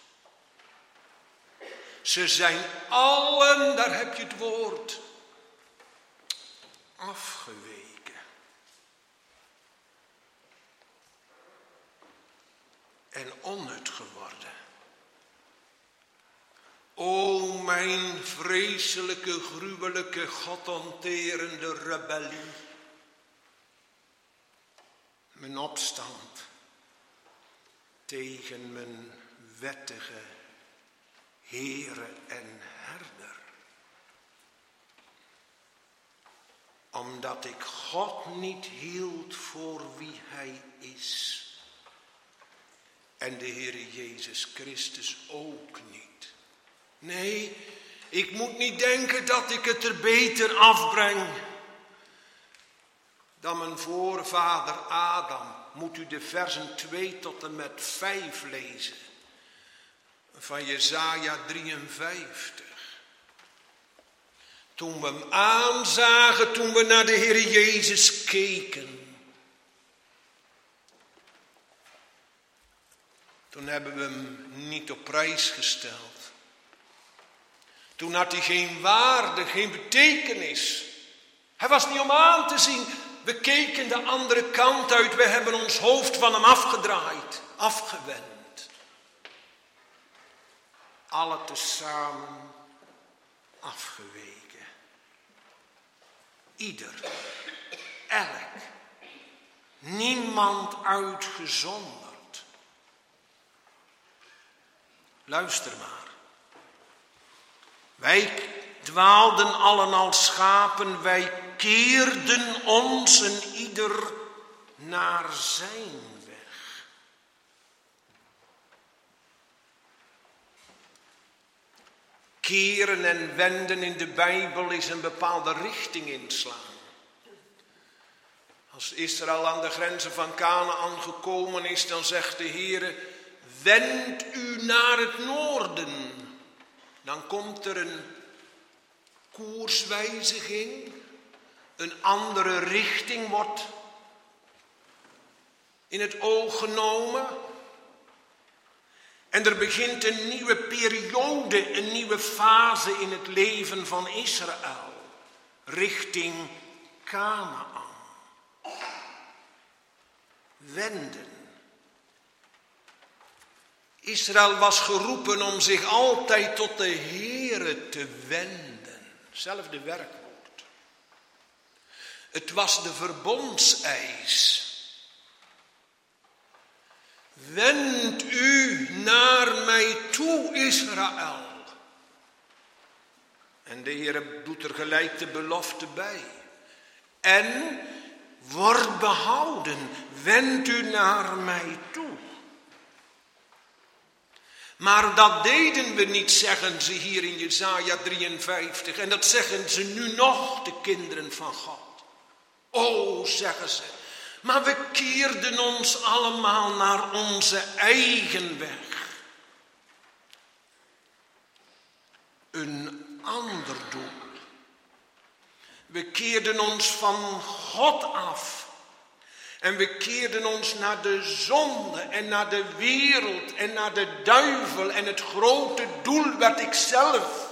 Ze zijn allen, daar heb je het woord, afgeweken. En onnut geworden. O mijn vreselijke, gruwelijke, godonterende rebellie. Mijn opstand tegen mijn wettige Heere en Herder. Omdat ik God niet hield voor wie Hij is. En de Heere Jezus Christus ook niet. Nee, ik moet niet denken dat ik het er beter afbreng dan mijn voorvader Adam. Moet u de versen twee tot en met vijf lezen van Jesaja drieënvijftig. Toen we hem aanzagen, toen we naar de Heer Jezus keken, toen hebben we hem niet op prijs gesteld. Toen had hij geen waarde, geen betekenis. Hij was niet om aan te zien. We keken de andere kant uit. We hebben ons hoofd van hem afgedraaid, afgewend. Alle tezamen afgeweken. Ieder, elk, niemand uitgezonderd. Luister maar. Wij dwaalden allen als schapen, wij keerden ons en ieder naar zijn weg. Keren en wenden in de Bijbel is een bepaalde richting inslaan. Als Israël aan de grenzen van Kanaan gekomen is, dan zegt de Heere: wend u naar het noorden. Dan komt er een koerswijziging, een andere richting wordt in het oog genomen. En er begint een nieuwe periode, een nieuwe fase in het leven van Israël, richting Kanaan. Wenden. Israël was geroepen om zich altijd tot de Heere te wenden. Zelfde werkwoord. Het was de verbondseis. Wend u naar mij toe, Israël. En de Heere doet er gelijk de belofte bij. En word behouden. Wend u naar mij toe. Maar dat deden we niet, zeggen ze hier in Jesaja drieënvijftig. En dat zeggen ze nu nog, de kinderen van God. O, zeggen ze. Maar we keerden ons allemaal naar onze eigen weg. Een ander doel. We keerden ons van God af. En we keerden ons naar de zonde en naar de wereld en naar de duivel. En het grote doel werd ikzelf.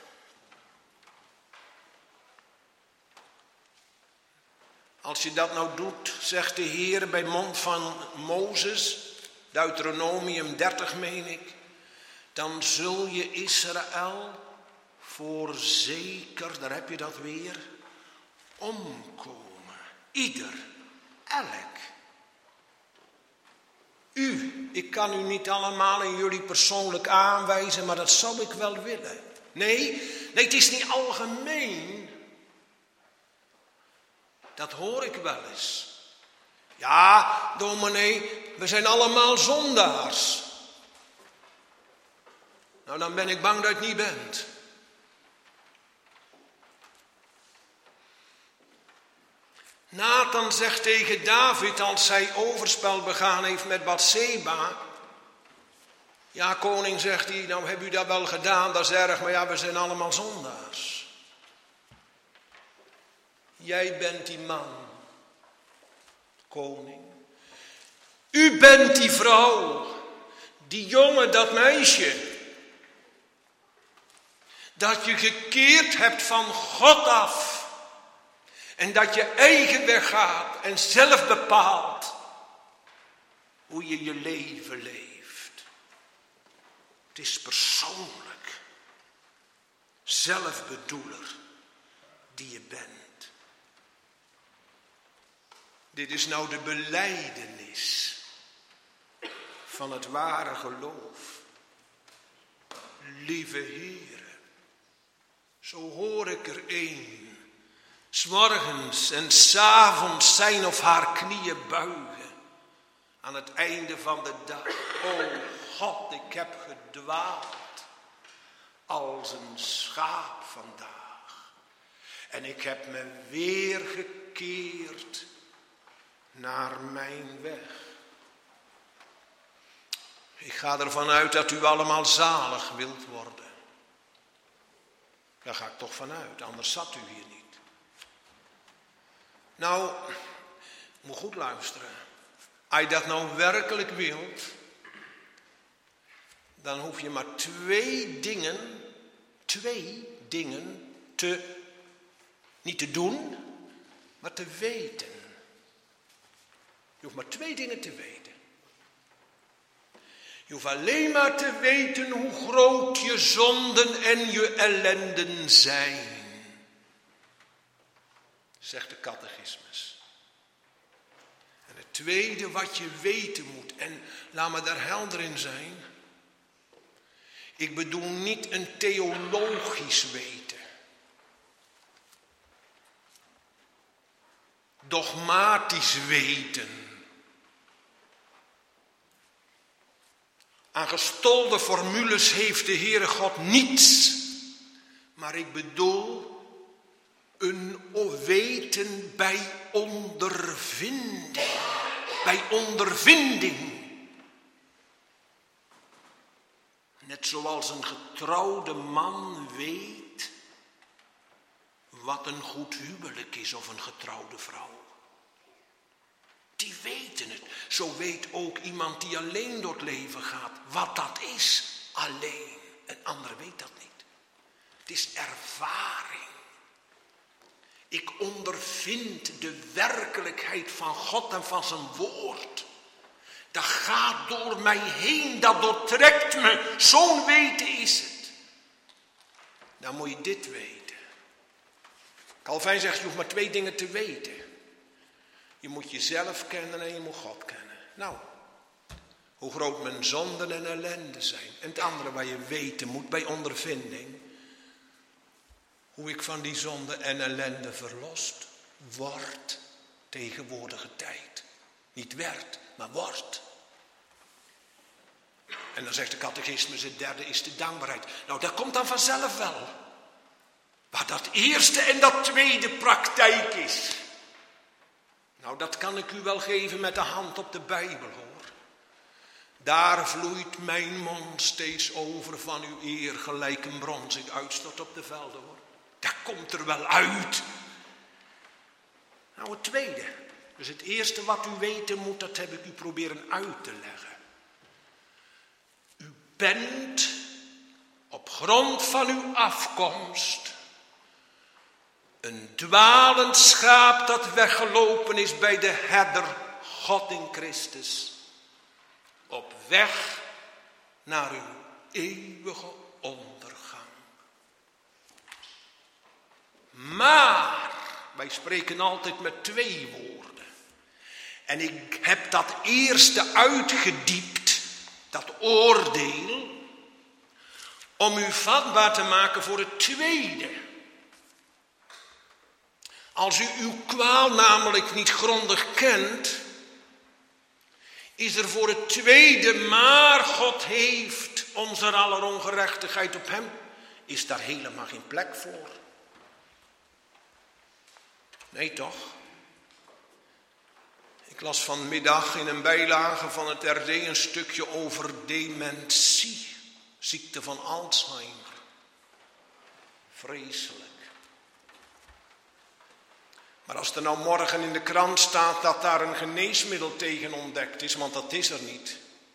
Als je dat nou doet, zegt de Heer bij mond van Mozes, Deuteronomium dertig meen ik, dan zul je Israël voorzeker, daar heb je dat weer, omkomen. Ieder, elk. U, ik kan u niet allemaal en jullie persoonlijk aanwijzen, maar dat zou ik wel willen. Nee, nee, het is niet algemeen. Dat hoor ik wel eens. Ja, dominee, we zijn allemaal zondaars. Nou, dan ben ik bang dat je het niet bent. Nathan zegt tegen David als hij overspel begaan heeft met Batseba. Ja, koning, zegt hij, nou heb u dat wel gedaan, dat is erg, maar ja, we zijn allemaal zondaars. Jij bent die man, koning. U bent die vrouw, die jongen, dat meisje. Dat je gekeerd hebt van God af. En dat je eigen weg gaat en zelf bepaalt hoe je je leven leeft. Het is persoonlijk, zelfbedoeler die je bent. Dit is nou de belijdenis van het ware geloof. Lieve Heere, zo hoor ik er een. 's Morgens en 's avonds zijn of haar knieën buigen. Aan het einde van de dag. O God, ik heb gedwaald. Als een schaap vandaag. En ik heb me weer gekeerd naar mijn weg. Ik ga ervan uit dat u allemaal zalig wilt worden. Daar ga ik toch vanuit, anders zat u hier niet. Nou, moet goed luisteren. Als je dat nou werkelijk wilt, dan hoef je maar twee dingen, twee dingen te, niet te doen, maar te weten. Je hoeft maar twee dingen te weten. Je hoeft alleen maar te weten hoe groot je zonden en je ellenden zijn. Zegt de catechismus. En het tweede wat je weten moet, en laat me daar helder in zijn. Ik bedoel niet een theologisch weten. Dogmatisch weten. Aan gestolde formules heeft de Heere God niets. Maar ik bedoel een weten bij ondervinding. Bij ondervinding. Net zoals een getrouwde man weet wat een goed huwelijk is of een getrouwde vrouw. Die weten het. Zo weet ook iemand die alleen door het leven gaat wat dat is. Alleen. Een ander weet dat niet. Het is ervaring. Ik ondervind de werkelijkheid van God en van zijn woord. Dat gaat door mij heen, dat doortrekt me. Zo'n weten is het. Dan moet je dit weten. Calvijn zegt, je hoeft maar twee dingen te weten. Je moet jezelf kennen en je moet God kennen. Nou, hoe groot mijn zonden en ellende zijn. En het andere waar je weten moet bij ondervinding. Hoe ik van die zonde en ellende verlost word tegenwoordige tijd. Niet werd, maar wordt. En dan zegt de catechismus, het derde is de dankbaarheid. Nou, dat komt dan vanzelf wel. Waar dat eerste en dat tweede praktijk is. Nou, dat kan ik u wel geven met de hand op de Bijbel, hoor. Daar vloeit mijn mond steeds over van uw eer, gelijk een bron zich uitstort op de velden, hoor. Dat komt er wel uit. Nou, het tweede. Dus het eerste wat u weten moet, dat heb ik u proberen uit te leggen. U bent op grond van uw afkomst een dwalend schaap dat weggelopen is bij de herder God in Christus. Op weg naar uw eeuwige ondergang. Maar, wij spreken altijd met twee woorden. En ik heb dat eerste uitgediept, dat oordeel, om u vatbaar te maken voor het tweede. Als u uw kwaal namelijk niet grondig kent, is er voor het tweede, maar God heeft onze aller ongerechtigheid op hem, is daar helemaal geen plek voor. Nee toch? Ik las vanmiddag in een bijlage van het R D een stukje over dementie, ziekte van Alzheimer. Vreselijk. Maar als er nou morgen in de krant staat dat daar een geneesmiddel tegen ontdekt is, want dat is er niet.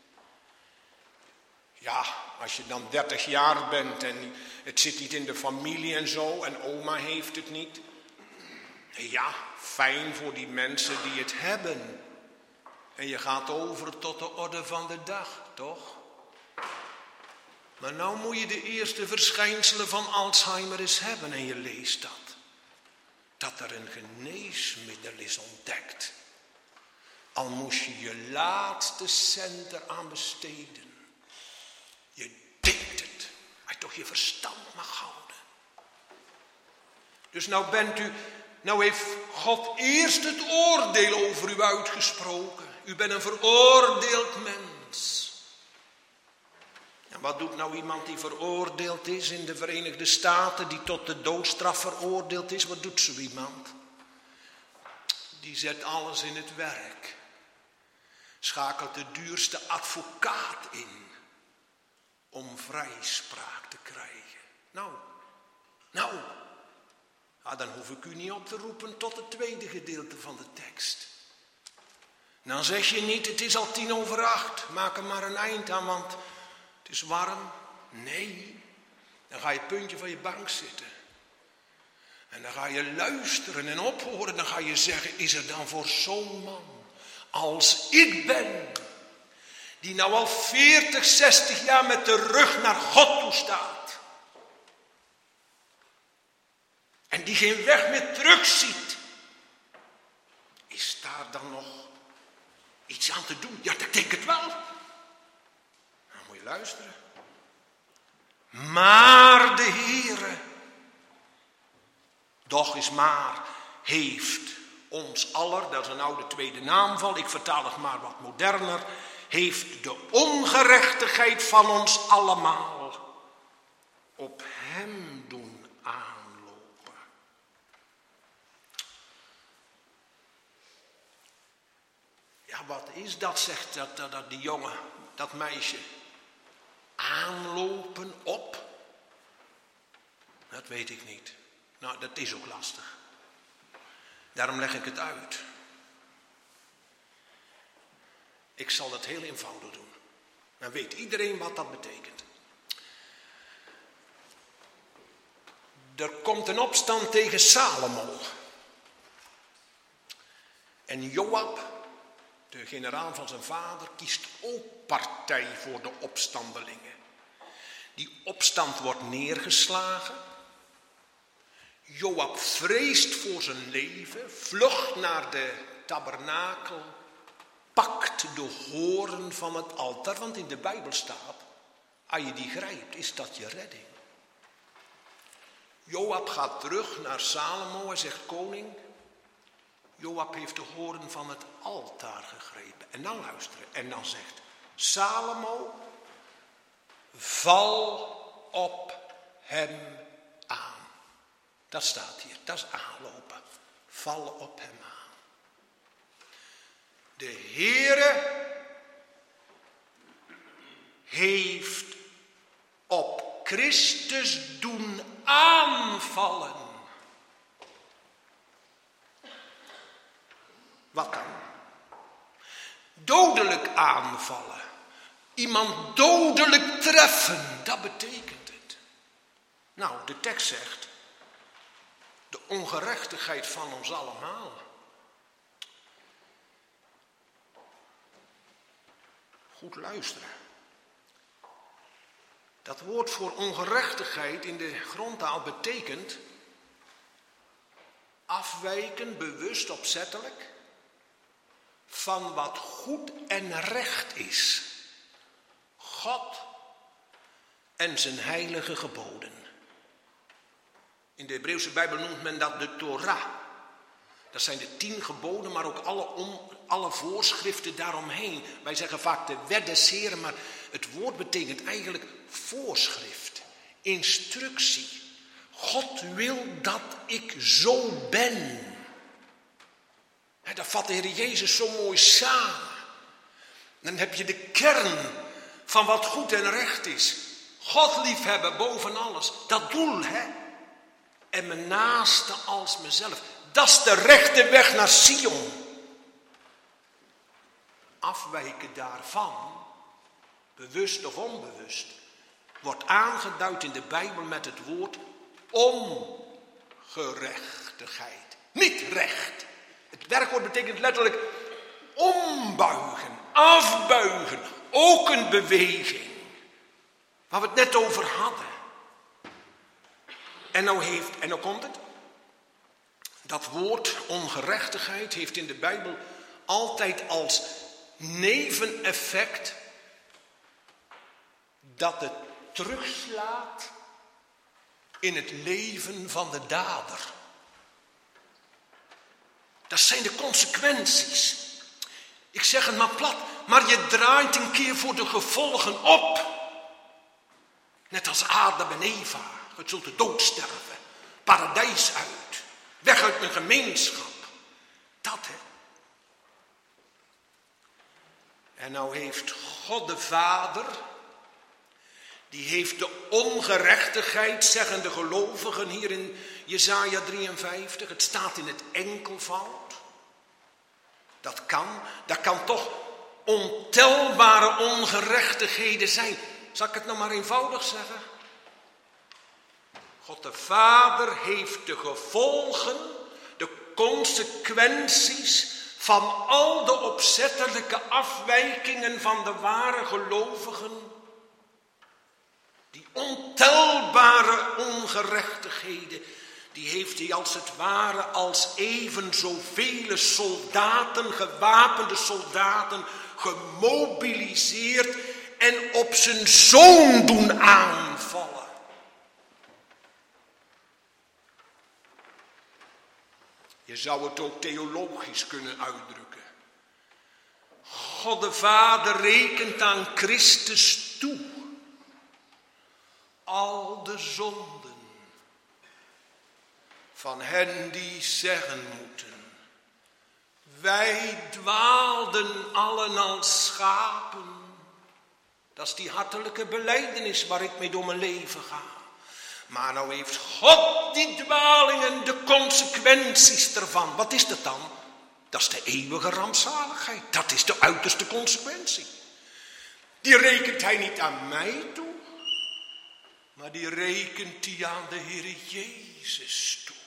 Ja, als je dan dertig jaar bent en het zit niet in de familie en zo en oma heeft het niet. Ja, fijn voor die mensen die het hebben. En je gaat over tot de orde van de dag, toch? Maar nou moet je de eerste verschijnselen van Alzheimer eens hebben en je leest dat. Dat er een geneesmiddel is ontdekt. Al moest je je laatste cent eraan besteden. Je denkt het, maar je toch je verstand mag houden. Dus nou bent u, nou heeft God eerst het oordeel over u uitgesproken. U bent een veroordeeld mens. En wat doet nou iemand die veroordeeld is in de Verenigde Staten, die tot de doodstraf veroordeeld is? Wat doet zo iemand? Die zet alles in het werk. Schakelt de duurste advocaat in om vrijspraak te krijgen. Nou, nou, ah, dan hoef ik u niet op te roepen tot het tweede gedeelte van de tekst. Dan zeg je niet, het is al tien over acht, maak er maar een eind aan, want het is warm. Nee, dan ga je het puntje van je bank zitten. En dan ga je luisteren en ophoren. Dan ga je zeggen, is er dan voor zo'n man als ik ben, die nou al veertig, zestig jaar met de rug naar God toe staat. En die geen weg meer terug ziet. Is daar dan nog iets aan te doen? Ja, ik denk het wel. Nou, moet je luisteren. Maar de Heere, doch is maar, heeft ons aller, dat is een oude tweede naamval, ik vertaal het maar wat moderner, heeft de ongerechtigheid van ons allemaal op hem doen aanlopen. Ja, wat is dat, zegt dat, dat, dat die jongen, dat meisje. Aanlopen op? Dat weet ik niet. Nou, dat is ook lastig. Daarom leg ik het uit. Ik zal het heel eenvoudig doen. Dan weet iedereen wat dat betekent. Er komt een opstand tegen Salomo. En Joab, de generaal van zijn vader, kiest ook partij voor de opstandelingen. Die opstand wordt neergeslagen. Joab vreest voor zijn leven, vlucht naar de tabernakel, pakt de hoorn van het altaar, want in de Bijbel staat, als je die grijpt, is dat je redding. Joab gaat terug naar Salomo en zegt, koning, Joab heeft de hoorn van het altaar gegrepen. En dan luisteren. En dan zegt Salomo, val op hem aan. Dat staat hier. Dat is aanlopen. Val op hem aan. De Heere heeft op Christus doen aanvallen. Wat dan? Dodelijk aanvallen. Iemand dodelijk treffen. Dat betekent het. Nou, de tekst zegt. De ongerechtigheid van ons allemaal. Goed luisteren. Dat woord voor ongerechtigheid in de grondtaal betekent afwijken, bewust, opzettelijk, van wat goed en recht is. God en zijn heilige geboden. In de Hebreeuwse Bijbel noemt men dat de Torah. Dat zijn de tien geboden, maar ook alle, om, alle voorschriften daaromheen. Wij zeggen vaak de wet des Heren, maar het woord betekent eigenlijk voorschrift, instructie. God wil dat ik zo ben. He, dat vat de Heer Jezus zo mooi samen. Dan heb je de kern van wat goed en recht is. God liefhebben boven alles. Dat doel, hè. En mijn naaste als mezelf. Dat is de rechte weg naar Sion. Afwijken daarvan, bewust of onbewust, wordt aangeduid in de Bijbel met het woord ongerechtigheid. Niet recht. Het werkwoord betekent letterlijk ombuigen, afbuigen, ook een beweging. Waar we het net over hadden. En nou heeft, en nou komt het. Dat woord ongerechtigheid heeft in de Bijbel altijd als neveneffect dat het terugslaat in het leven van de dader. Dat zijn de consequenties. Ik zeg het maar plat, maar je draait een keer voor de gevolgen op. Net als Adam en Eva, het zult de dood sterven, paradijs uit. Weg uit mijn gemeenschap. Dat, hè. En nou heeft God de Vader, die heeft de ongerechtigheid, zeggen de gelovigen hier in Jesaja drieënvijftig. Het staat in het enkelvoud. Dat kan, dat kan toch ontelbare ongerechtigheden zijn. Zal ik het nou maar eenvoudig zeggen? God de Vader heeft de gevolgen, de consequenties van al de opzettelijke afwijkingen van de ware gelovigen, die ontelbare ongerechtigheden, die heeft hij als het ware als even zoveel soldaten, gewapende soldaten, gemobiliseerd en op zijn zoon doen aanvallen. Je zou het ook theologisch kunnen uitdrukken. God de Vader rekent aan Christus toe al de zonden van hen die zeggen moeten: wij dwaalden allen als schapen. Dat is die hartelijke belijdenis waar ik mee door mijn leven ga. Maar nou heeft God die dwalingen, de consequenties ervan. Wat is dat dan? Dat is de eeuwige rampzaligheid. Dat is de uiterste consequentie. Die rekent hij niet aan mij toe, maar die rekent hij aan de Heer Jezus toe.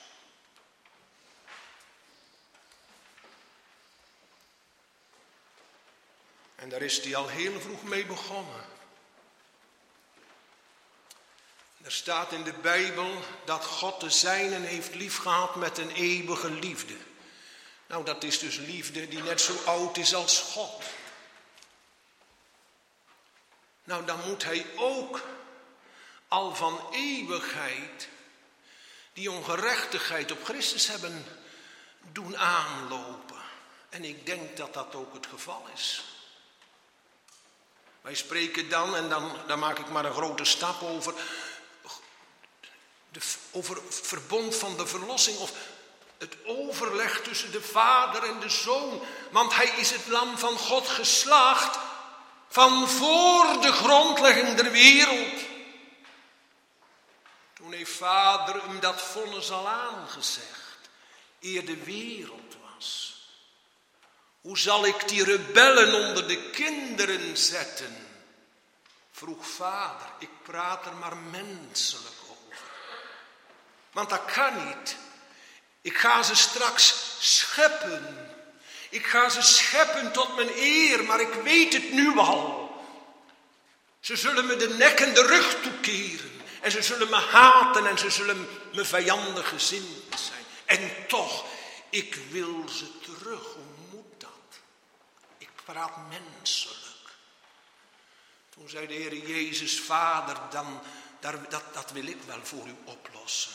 En daar is hij al heel vroeg mee begonnen. Er staat in de Bijbel dat God de zijnen heeft liefgehad met een eeuwige liefde. Nou, dat is dus liefde die net zo oud is als God. Nou, dan moet hij ook al van eeuwigheid die ongerechtigheid op Christus hebben doen aanlopen. En ik denk dat dat ook het geval is. Wij spreken dan, en dan, dan maak ik maar een grote stap over, de, over het verbond van de verlossing of het overleg tussen de Vader en de Zoon. Want hij is het lam van God geslacht van voor de grondlegging der wereld. Toen heeft Vader hem dat vonnis al aangezegd, eer de wereld was. Hoe zal ik die rebellen onder de kinderen zetten? Vroeg Vader, ik praat er maar menselijk over. Want dat kan niet. Ik ga ze straks scheppen. Ik ga ze scheppen tot mijn eer, maar ik weet het nu al. Ze zullen me de nek en de rug toekeren. En ze zullen me haten en ze zullen me vijandig gezind zijn. En toch, ik wil ze terug. Hoe moet dat? Ik praat menselijk. Toen zei de Heer Jezus, Vader, dan, daar, dat, dat wil ik wel voor u oplossen.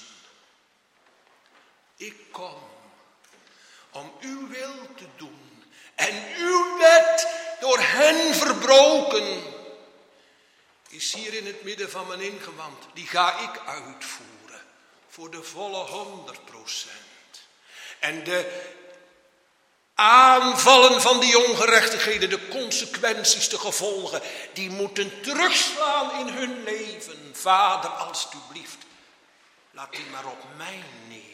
Ik kom om uw wil te doen. En uw wet door hen verbroken is hier in het midden van mijn ingewand. Die ga ik uitvoeren voor de volle honderd procent. En de aanvallen van die ongerechtigheden, de consequenties, de gevolgen, die moeten terugslaan in hun leven. Vader, alstublieft, laat die maar op mij neerkomen.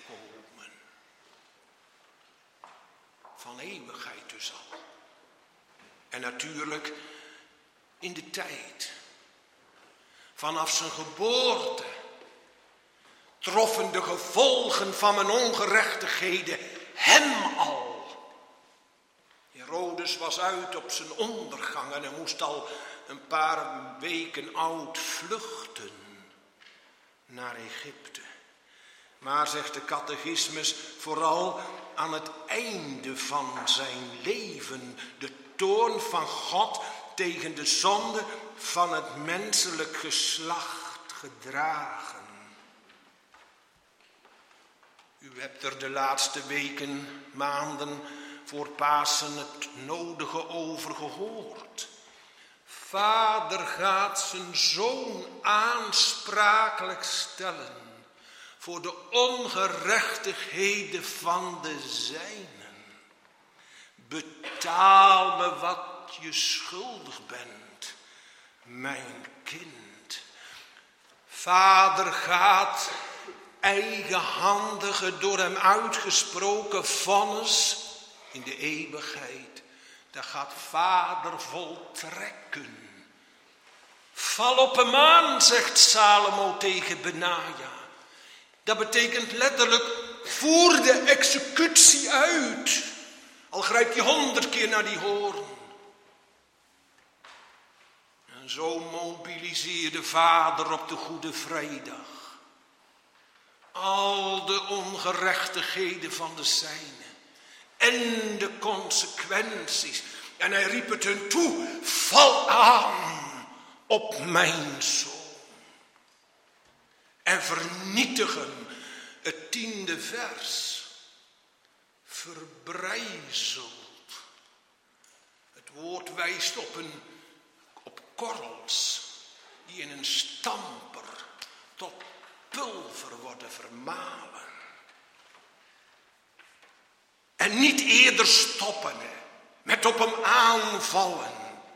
Van eeuwigheid dus al. En natuurlijk in de tijd. Vanaf zijn geboorte troffen de gevolgen van mijn ongerechtigheden hem al. Herodes was uit op zijn ondergang en hij moest al een paar weken oud vluchten naar Egypte. Maar, zegt de catechismus, vooral aan het einde van zijn leven de toorn van God tegen de zonde van het menselijk geslacht gedragen. U hebt er de laatste weken, maanden voor Pasen het nodige over gehoord. Vader gaat zijn zoon aansprakelijk stellen voor de ongerechtigheden van de zijnen. Betaal me wat je schuldig bent, mijn kind. Vader gaat eigenhandige, door hem uitgesproken vonnis in de eeuwigheid, daar gaat Vader voltrekken. Val op hem aan, zegt Salomo tegen Benaja. Dat betekent letterlijk, voer de executie uit. Al grijp je honderd keer naar die hoorn. En zo mobiliseerde Vader op de Goede Vrijdag al de ongerechtigheden van de zijnen en de consequenties. En hij riep het hun toe, val aan op mijn zoon. En vernietig hem, het tiende vers, verbrijzeld. Het woord wijst op, een, op korrels die in een stamper tot pulver worden vermalen. En niet eerder stoppen met op hem aanvallen,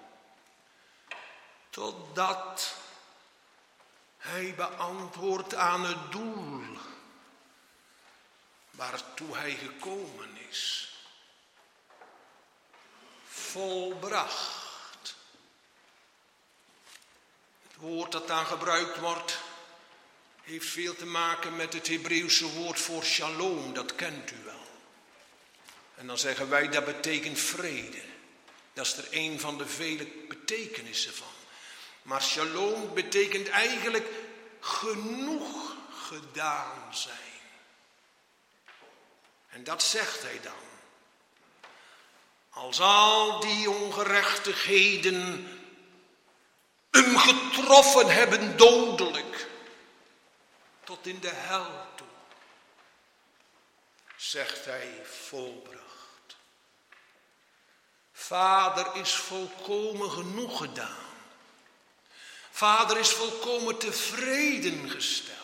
totdat hij beantwoordt aan het doel waartoe hij gekomen is. Volbracht. Het woord dat daar gebruikt wordt heeft veel te maken met het Hebreeuwse woord voor shalom, dat kent u wel. En dan zeggen wij dat betekent vrede. Dat is er een van de vele betekenissen van. Maar shalom betekent eigenlijk genoeg gedaan zijn. En dat zegt hij dan. Als al die ongerechtigheden hem getroffen hebben dodelijk, tot in de hel toe, zegt hij volbracht. Vader is volkomen genoeg gedaan. Vader is volkomen tevreden gesteld.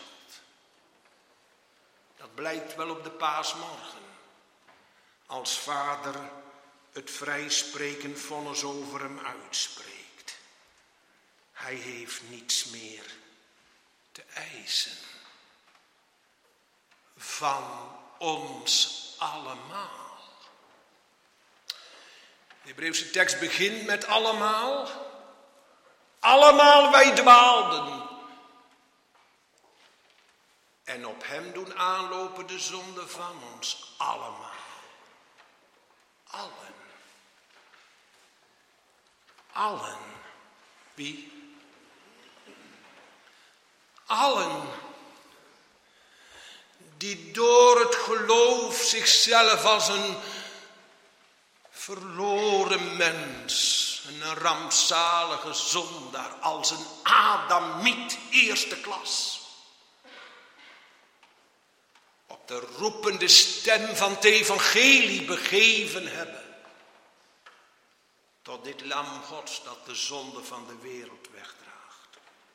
Dat blijkt wel op de paasmorgen. Als Vader het vrijsprekend vonnis over hem uitspreekt. Hij heeft niets meer te eisen. Van ons allemaal. De Hebreeuwse tekst begint met allemaal. Allemaal wij dwaalden. En op hem doen aanlopen de zonde van ons allemaal. Allen. Allen. Wie? Allen. Die door het geloof zichzelf als een verloren mens, een rampzalige zondaar, als een Adamiet eerste klas, op de roepende stem van het evangelie begeven hebben, tot dit lam Gods dat de zonde van de wereld wegdraagt.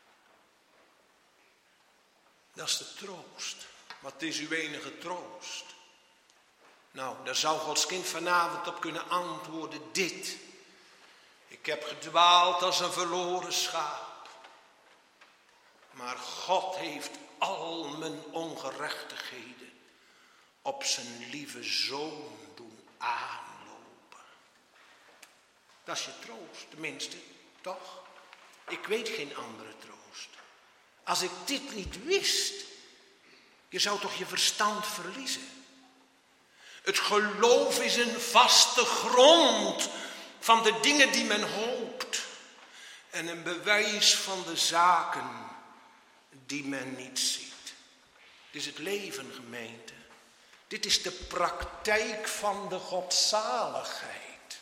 Dat is de troost. Wat is uw enige troost? Nou, daar zou Gods kind vanavond op kunnen antwoorden dit. Ik heb gedwaald als een verloren schaap. Maar God heeft al mijn ongerechtigheden op zijn lieve zoon doen aanlopen. Dat is je troost, tenminste, toch? Ik weet geen andere troost. Als ik dit niet wist, je zou toch je verstand verliezen. Het geloof is een vaste grond van de dingen die men hoopt. En een bewijs van de zaken die men niet ziet. Dit is het leven, gemeente. Dit is de praktijk van de godzaligheid.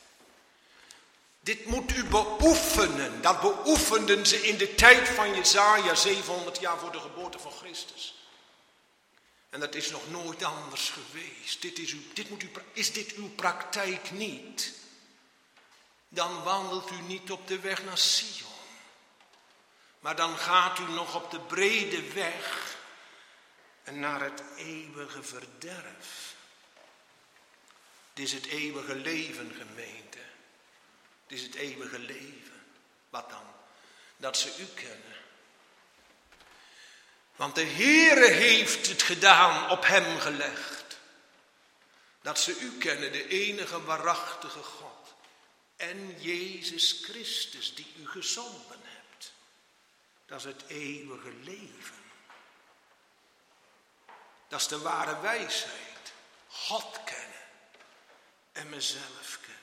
Dit moet u beoefenen. Dat beoefenden ze in de tijd van Jesaja, zevenhonderd jaar voor de geboorte van Christus. En dat is nog nooit anders geweest. Dit is, uw, dit moet u, is dit uw praktijk niet? Dan wandelt u niet op de weg naar Sion. Maar dan gaat u nog op de brede weg en naar het eeuwige verderf. Dit is het eeuwige leven, gemeente. Dit is het eeuwige leven. Wat dan? Dat ze u kennen. Want de Heere heeft het gedaan, op hem gelegd. Dat ze u kennen, de enige waarachtige God. En Jezus Christus, die u gezonden hebt. Dat is het eeuwige leven. Dat is de ware wijsheid. God kennen. en mezelf kennen.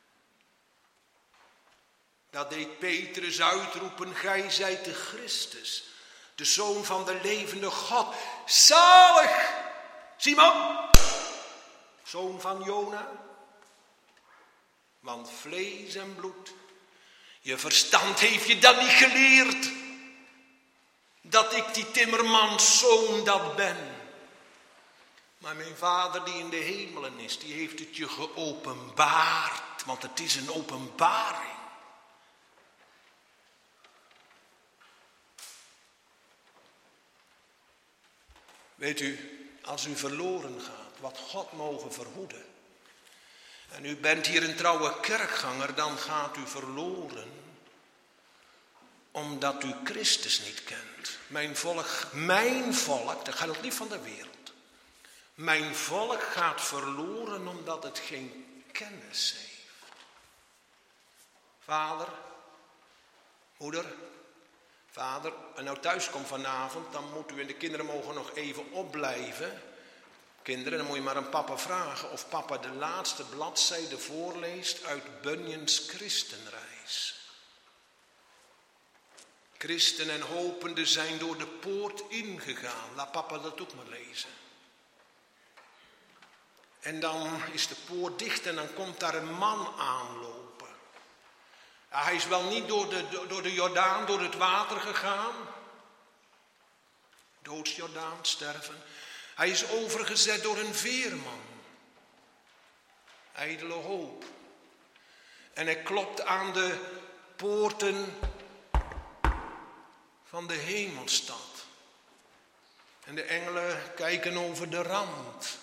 Dat deed Petrus uitroepen, gij zijt de Christus, de Zoon van de levende God. Zalig, Simon, zoon van Jona. Want vlees en bloed, je verstand heeft je dat niet geleerd. Dat ik die timmermanszoon dat ben. Maar mijn Vader die in de hemelen is, die heeft het je geopenbaard. Want het is een openbaring. Weet u, als u verloren gaat, wat God mogen verhoeden. En u bent hier een trouwe kerkganger, dan gaat u verloren. Omdat u Christus niet kent. Mijn volk, mijn volk, dat gaat ook niet van de wereld. Mijn volk gaat verloren omdat het geen kennis heeft. Vader, moeder, vader, en nou thuis komt vanavond, dan moet u en de kinderen mogen nog even opblijven. Kinderen, dan moet je maar aan papa vragen of papa de laatste bladzijde voorleest uit Bunyan's Christenreis. Christen en hopende zijn door de poort ingegaan. Laat papa dat ook maar lezen. En dan is de poort dicht en dan komt daar een man aanlopen. Ja, hij is wel niet door de, door de Jordaan, door het water gegaan. Doodsjordaan, sterven. Hij is overgezet door een veerman. Ijdele hoop. En hij klopt aan de poorten van de hemelstad. En de engelen kijken over de rand.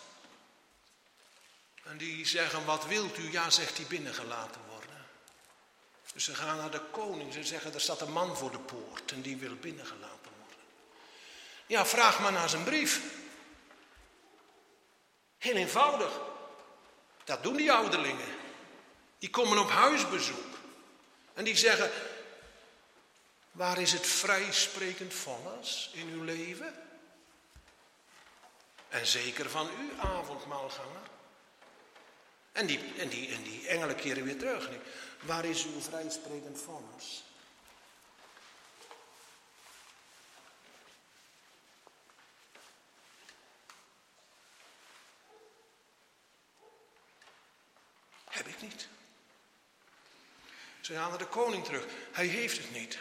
En die zeggen, wat wilt u? Ja, zegt hij, binnengelaten worden. Dus ze gaan naar de koning. Ze zeggen, er staat een man voor de poort en die wil binnengelaten worden. Ja, vraag maar naar zijn brief. Heel eenvoudig. Dat doen die ouderlingen. Die komen op huisbezoek. En die zeggen, waar is het vrijsprekend vonnis in uw leven? En zeker van u, avondmaalganger. En die, en die, en die engelen keren weer terug. Waar is uw vrijsprekend vonnis? Heb ik niet. Ze gaan naar de koning terug. Hij heeft het niet.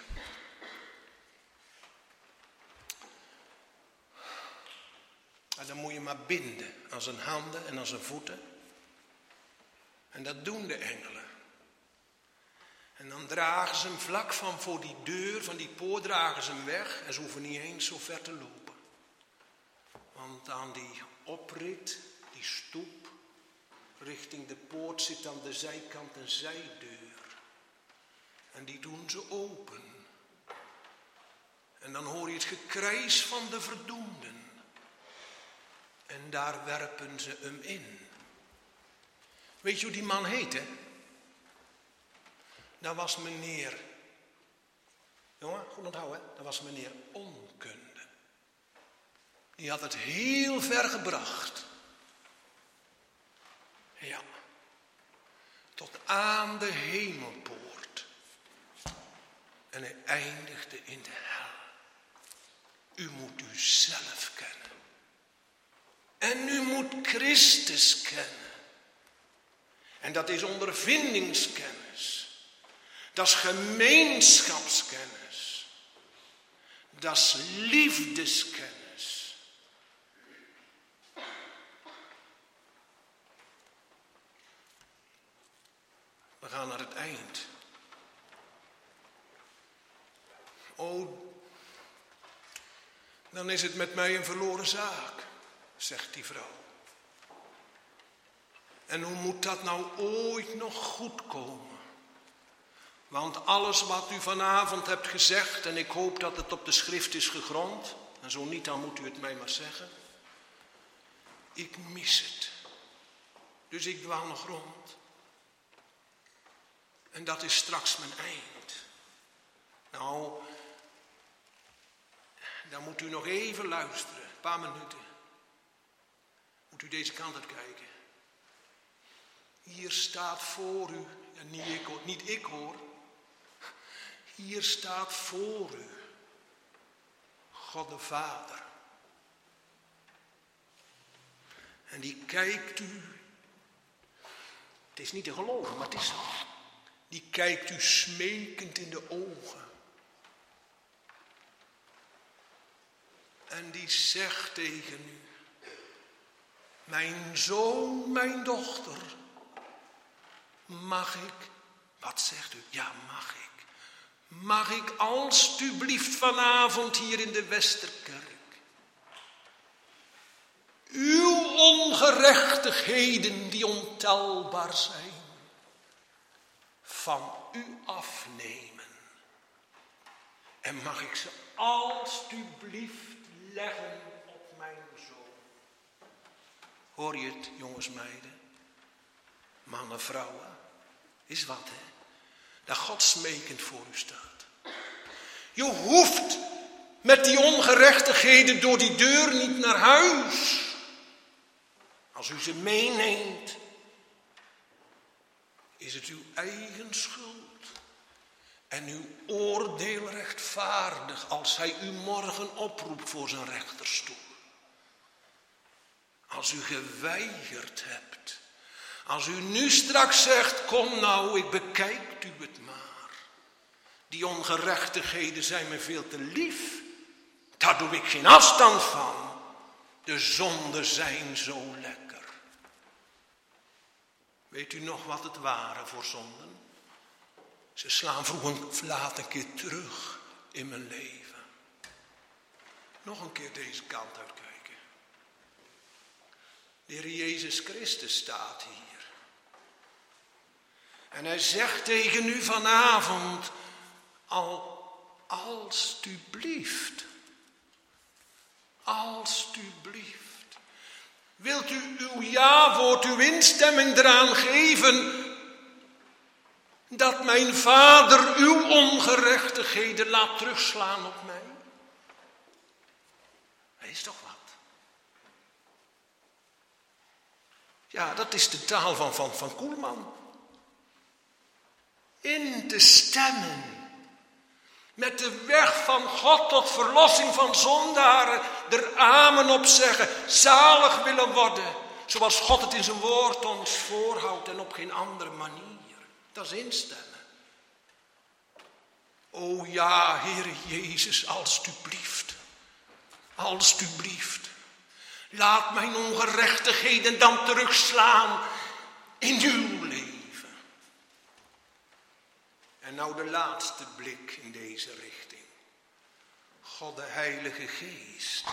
En dan moet je maar binden aan zijn handen en aan zijn voeten. En dat doen de engelen. En dan dragen ze hem vlak van voor die deur, van die poort, dragen ze hem weg. En ze hoeven niet eens zo ver te lopen. Want aan die oprit, die stoep, richting de poort zit aan de zijkant een zijdeur. En die doen ze open. En dan hoor je het gekrijs van de verdoemden. En daar werpen ze hem in. Weet je hoe die man heette? Dat was meneer, jongen, goed onthouden, hè? Dat was meneer Onkunde. Die had het heel ver gebracht. Ja, tot aan de hemelpoort. En hij eindigde in de hel. U moet u zelf kennen. En u moet Christus kennen. En dat is ondervindingskennis. Dat is gemeenschapskennis. Dat is liefdeskennis. We gaan naar het eind. Oh, dan is het met mij een verloren zaak, zegt die vrouw. En hoe moet dat nou ooit nog goed komen? Want alles wat u vanavond hebt gezegd, en ik hoop dat het op de schrift is gegrond, en zo niet, dan moet u het mij maar zeggen. Ik mis het. Dus ik dwaal nog rond. En dat is straks mijn eind. Nou, dan moet u nog even luisteren, een paar minuten. Moet u deze kant op kijken. Hier staat voor u, en niet ik, hoor, niet ik hoor, hier staat voor u God de Vader. En die kijkt u, het is niet te geloven, maar het is zo. Die kijkt u smekend in de ogen. En die zegt tegen u, mijn zoon, mijn dochter, mag ik, wat zegt u? Ja, mag ik. Mag ik alstublieft vanavond hier in de Westerkerk uw ongerechtigheden die ontelbaar zijn, van u afnemen. En mag ik ze alstublieft leggen op mijn zoon. Hoor je het, jongens, meiden? Mannen, vrouwen. Is wat, hè? Dat God smekend voor u staat. Je hoeft met die ongerechtigheden door die deur niet naar huis. Als u ze meeneemt, is het uw eigen schuld. En uw oordeel rechtvaardig als hij u morgen oproept voor zijn rechterstoel. Als u geweigerd hebt. Als u nu straks zegt, kom nou, ik bekijk u het maar. Die ongerechtigheden zijn me veel te lief. Daar doe ik geen afstand van. De zonden zijn zo lekker. Weet u nog wat het waren voor zonden? Ze slaan vroeg en laat een keer terug in mijn leven. Nog een keer deze kant uitkijken. De Heer Jezus Christus staat hier. En hij zegt tegen u vanavond, al alstublieft, alstublieft. Wilt u uw ja-woord, uw instemming eraan geven dat mijn Vader uw ongerechtigheden laat terugslaan op mij? Dat is toch wat? Ja, dat is de taal van, van, van Koelman. In te stemmen met de weg van God tot verlossing van zondaren, er amen op zeggen, zalig willen worden, zoals God het in zijn woord ons voorhoudt en op geen andere manier. Dat is instemmen. O ja, Heere Jezus, alstublieft, alstublieft, laat mijn ongerechtigheden dan terugslaan in uw leven. En nou de laatste blik in deze richting. God de Heilige Geest.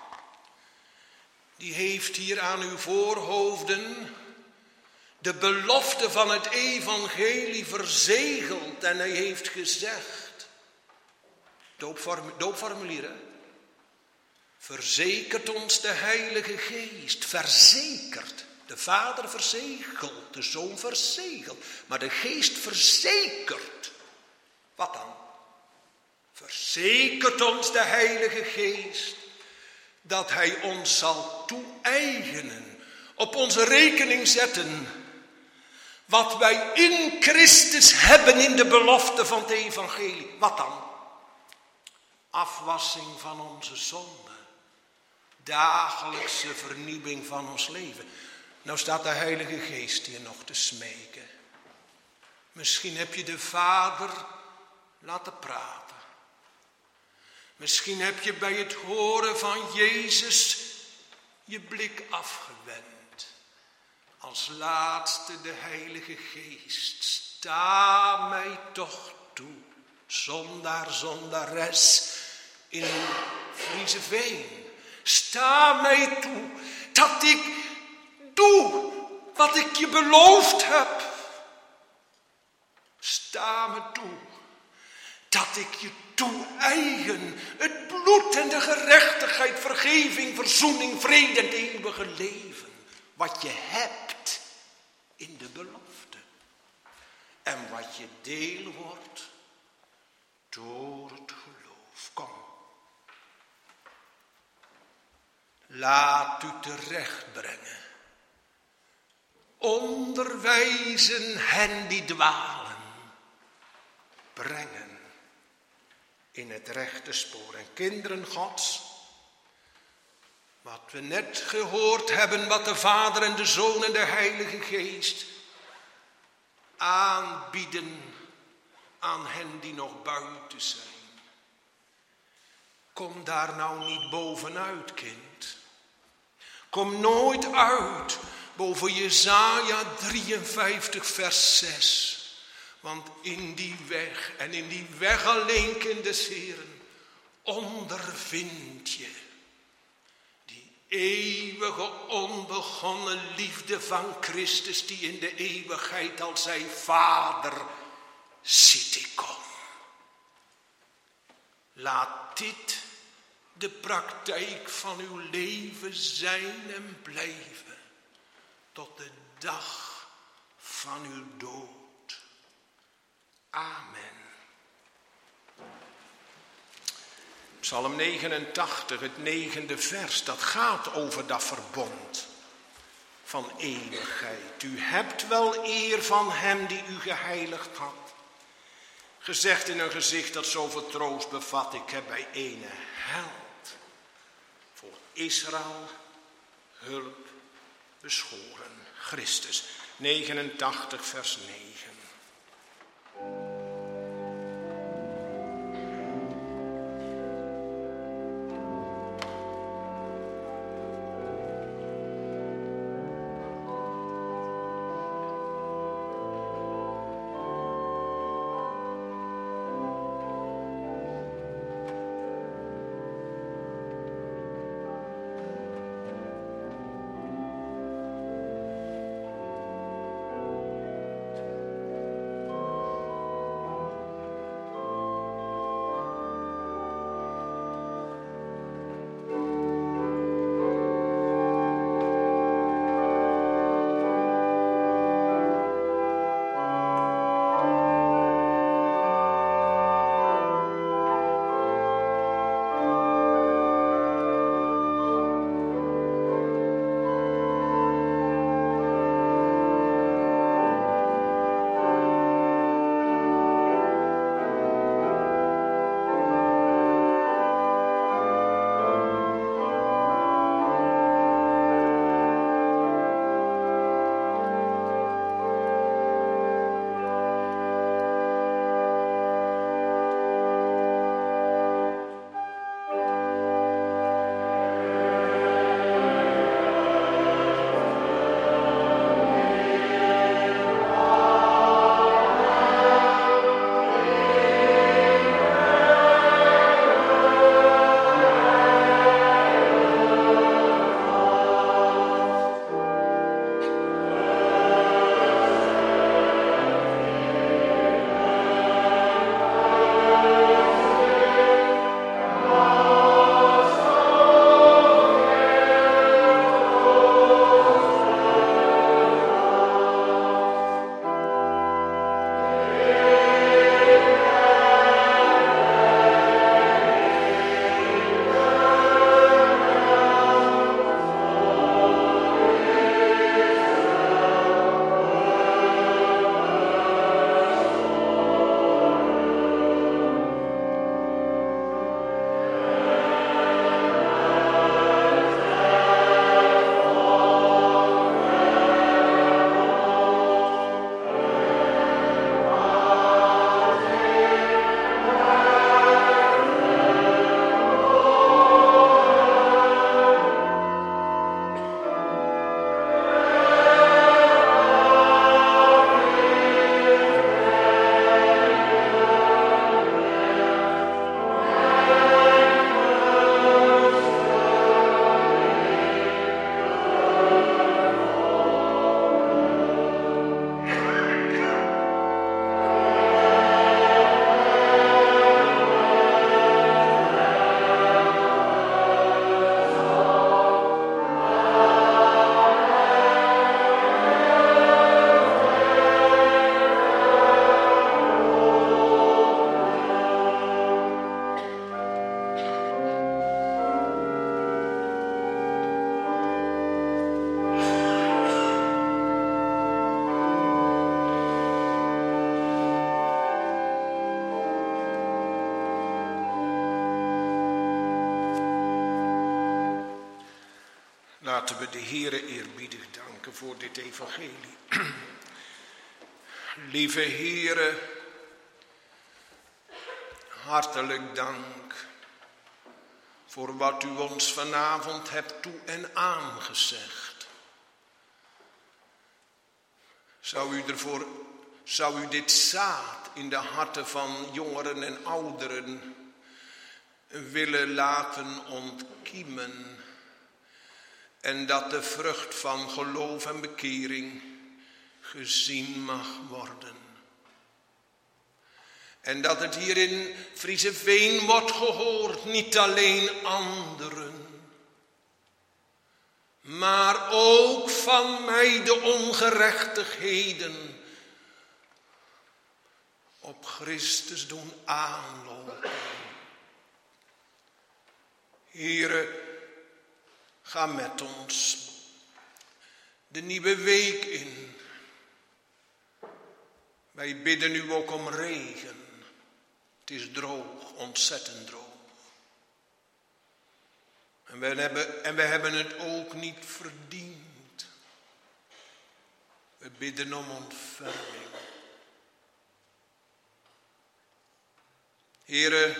Die heeft hier aan uw voorhoofden de belofte van het evangelie verzegeld. En hij heeft gezegd, doopform, doopformulieren, verzekert ons de Heilige Geest, verzekert. De Vader verzegelt, de Zoon verzegelt, maar de Geest verzekert. Wat dan? Verzekert ons de Heilige Geest dat hij ons zal toe-eigenen, op onze rekening zetten, wat wij in Christus hebben in de belofte van het evangelie. Wat dan? Afwassing van onze zonden, dagelijkse vernieuwing van ons leven. Nou staat de Heilige Geest hier nog te smeken. Misschien heb je de Vader laten praten. Misschien heb je bij het horen van Jezus je blik afgewend. Als laatste de Heilige Geest. Sta mij toch toe, zondaar, zondares in Frieseveen. Sta mij toe dat ik doe wat ik je beloofd heb. Sta me toe dat ik je toe-eigen het bloed en de gerechtigheid, vergeving, verzoening, vrede en het eeuwige leven. Wat je hebt in de belofte. En wat je deel wordt door het geloof. Kom. Laat u terechtbrengen Onderwijzen hen die dwalen. Brengen in het rechte spoor. En kinderen Gods, wat we net gehoord hebben, wat de Vader en de Zoon en de Heilige Geest aanbieden aan hen die nog buiten zijn. Kom daar nou niet bovenuit, kind. Kom nooit uit boven Jesaja drieënvijftig vers zes. Want in die weg en in die weg alleen, kind des Heeren, ondervind je die eeuwige onbegonnen liefde van Christus, die in de eeuwigheid als zijn Vader ziet ik kom. Laat dit de praktijk van uw leven zijn en blijven tot de dag van uw dood. Amen. Psalm negenentachtig, het negende vers, dat gaat over dat verbond van eeuwigheid. U hebt wel eer van hem die u geheiligd had. Gezegd in een gezicht dat zoveel troost bevat, ik heb bij ene held voor Israël hulp beschoren. Christus, negenentachtig vers negen. Laten we de Heere eerbiedig danken voor dit evangelie. Lieve Heere, hartelijk dank voor wat u ons vanavond hebt toe en aangezegd. Zou u, ervoor, zou u dit zaad in de harten van jongeren en ouderen willen laten ontkiemen en dat de vrucht van geloof en bekering gezien mag worden. En dat het hier in Frieseveen wordt gehoord, niet alleen anderen, maar ook van mij de ongerechtigheden op Christus doen aanlopen. Heere, ga met ons de nieuwe week in. Wij bidden u ook om regen. Het is droog, ontzettend droog. En we hebben, en we hebben het ook niet verdiend. We bidden om ontferming. Heere,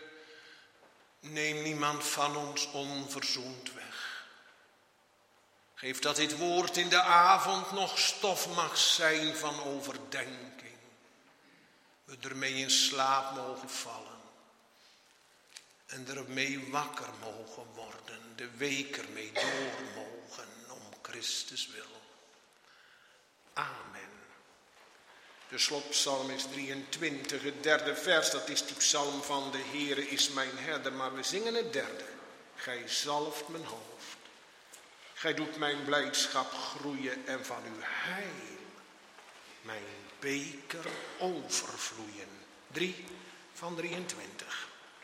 neem niemand van ons onverzoend weg. Geef dat dit woord in de avond nog stof mag zijn van overdenking. We ermee in slaap mogen vallen. En ermee wakker mogen worden. De week ermee door mogen om Christus wil. Amen. De slotpsalm is drieëntwintig, het derde vers. Dat is die psalm van de Heere is mijn herder. Maar we zingen het derde. Gij zalft mijn hoofd. Gij doet mijn blijdschap groeien en van uw heil mijn beker overvloeien. Drie van drieëntwintig.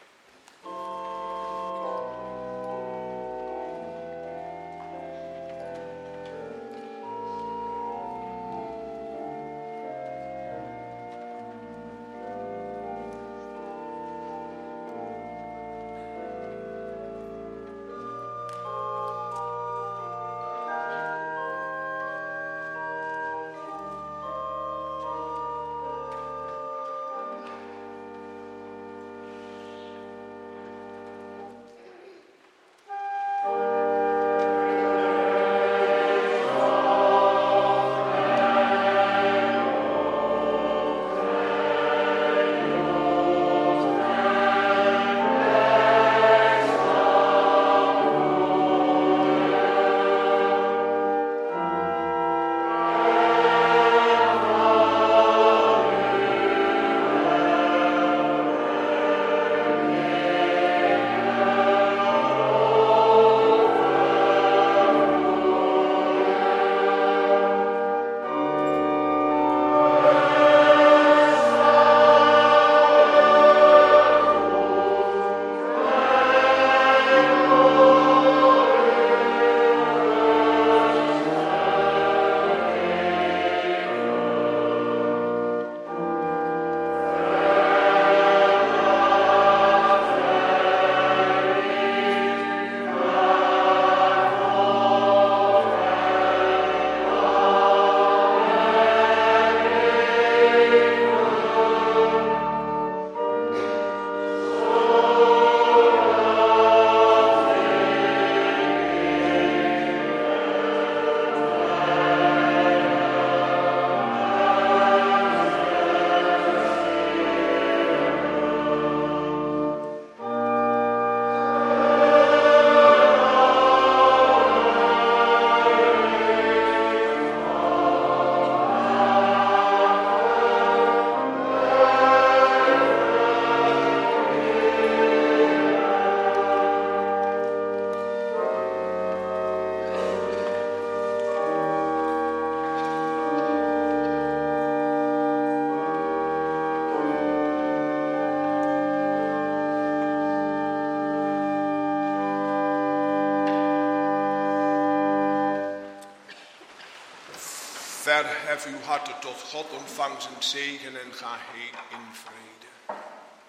Verhef uw harten tot God, ontvang zijn zegen en ga heen in vrede.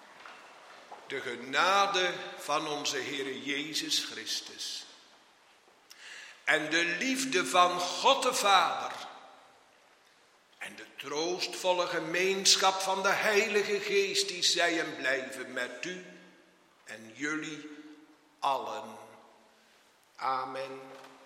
De genade van onze Heere Jezus Christus en de liefde van God de Vader en de troostvolle gemeenschap van de Heilige Geest, die zij en blijven met u en jullie allen. Amen.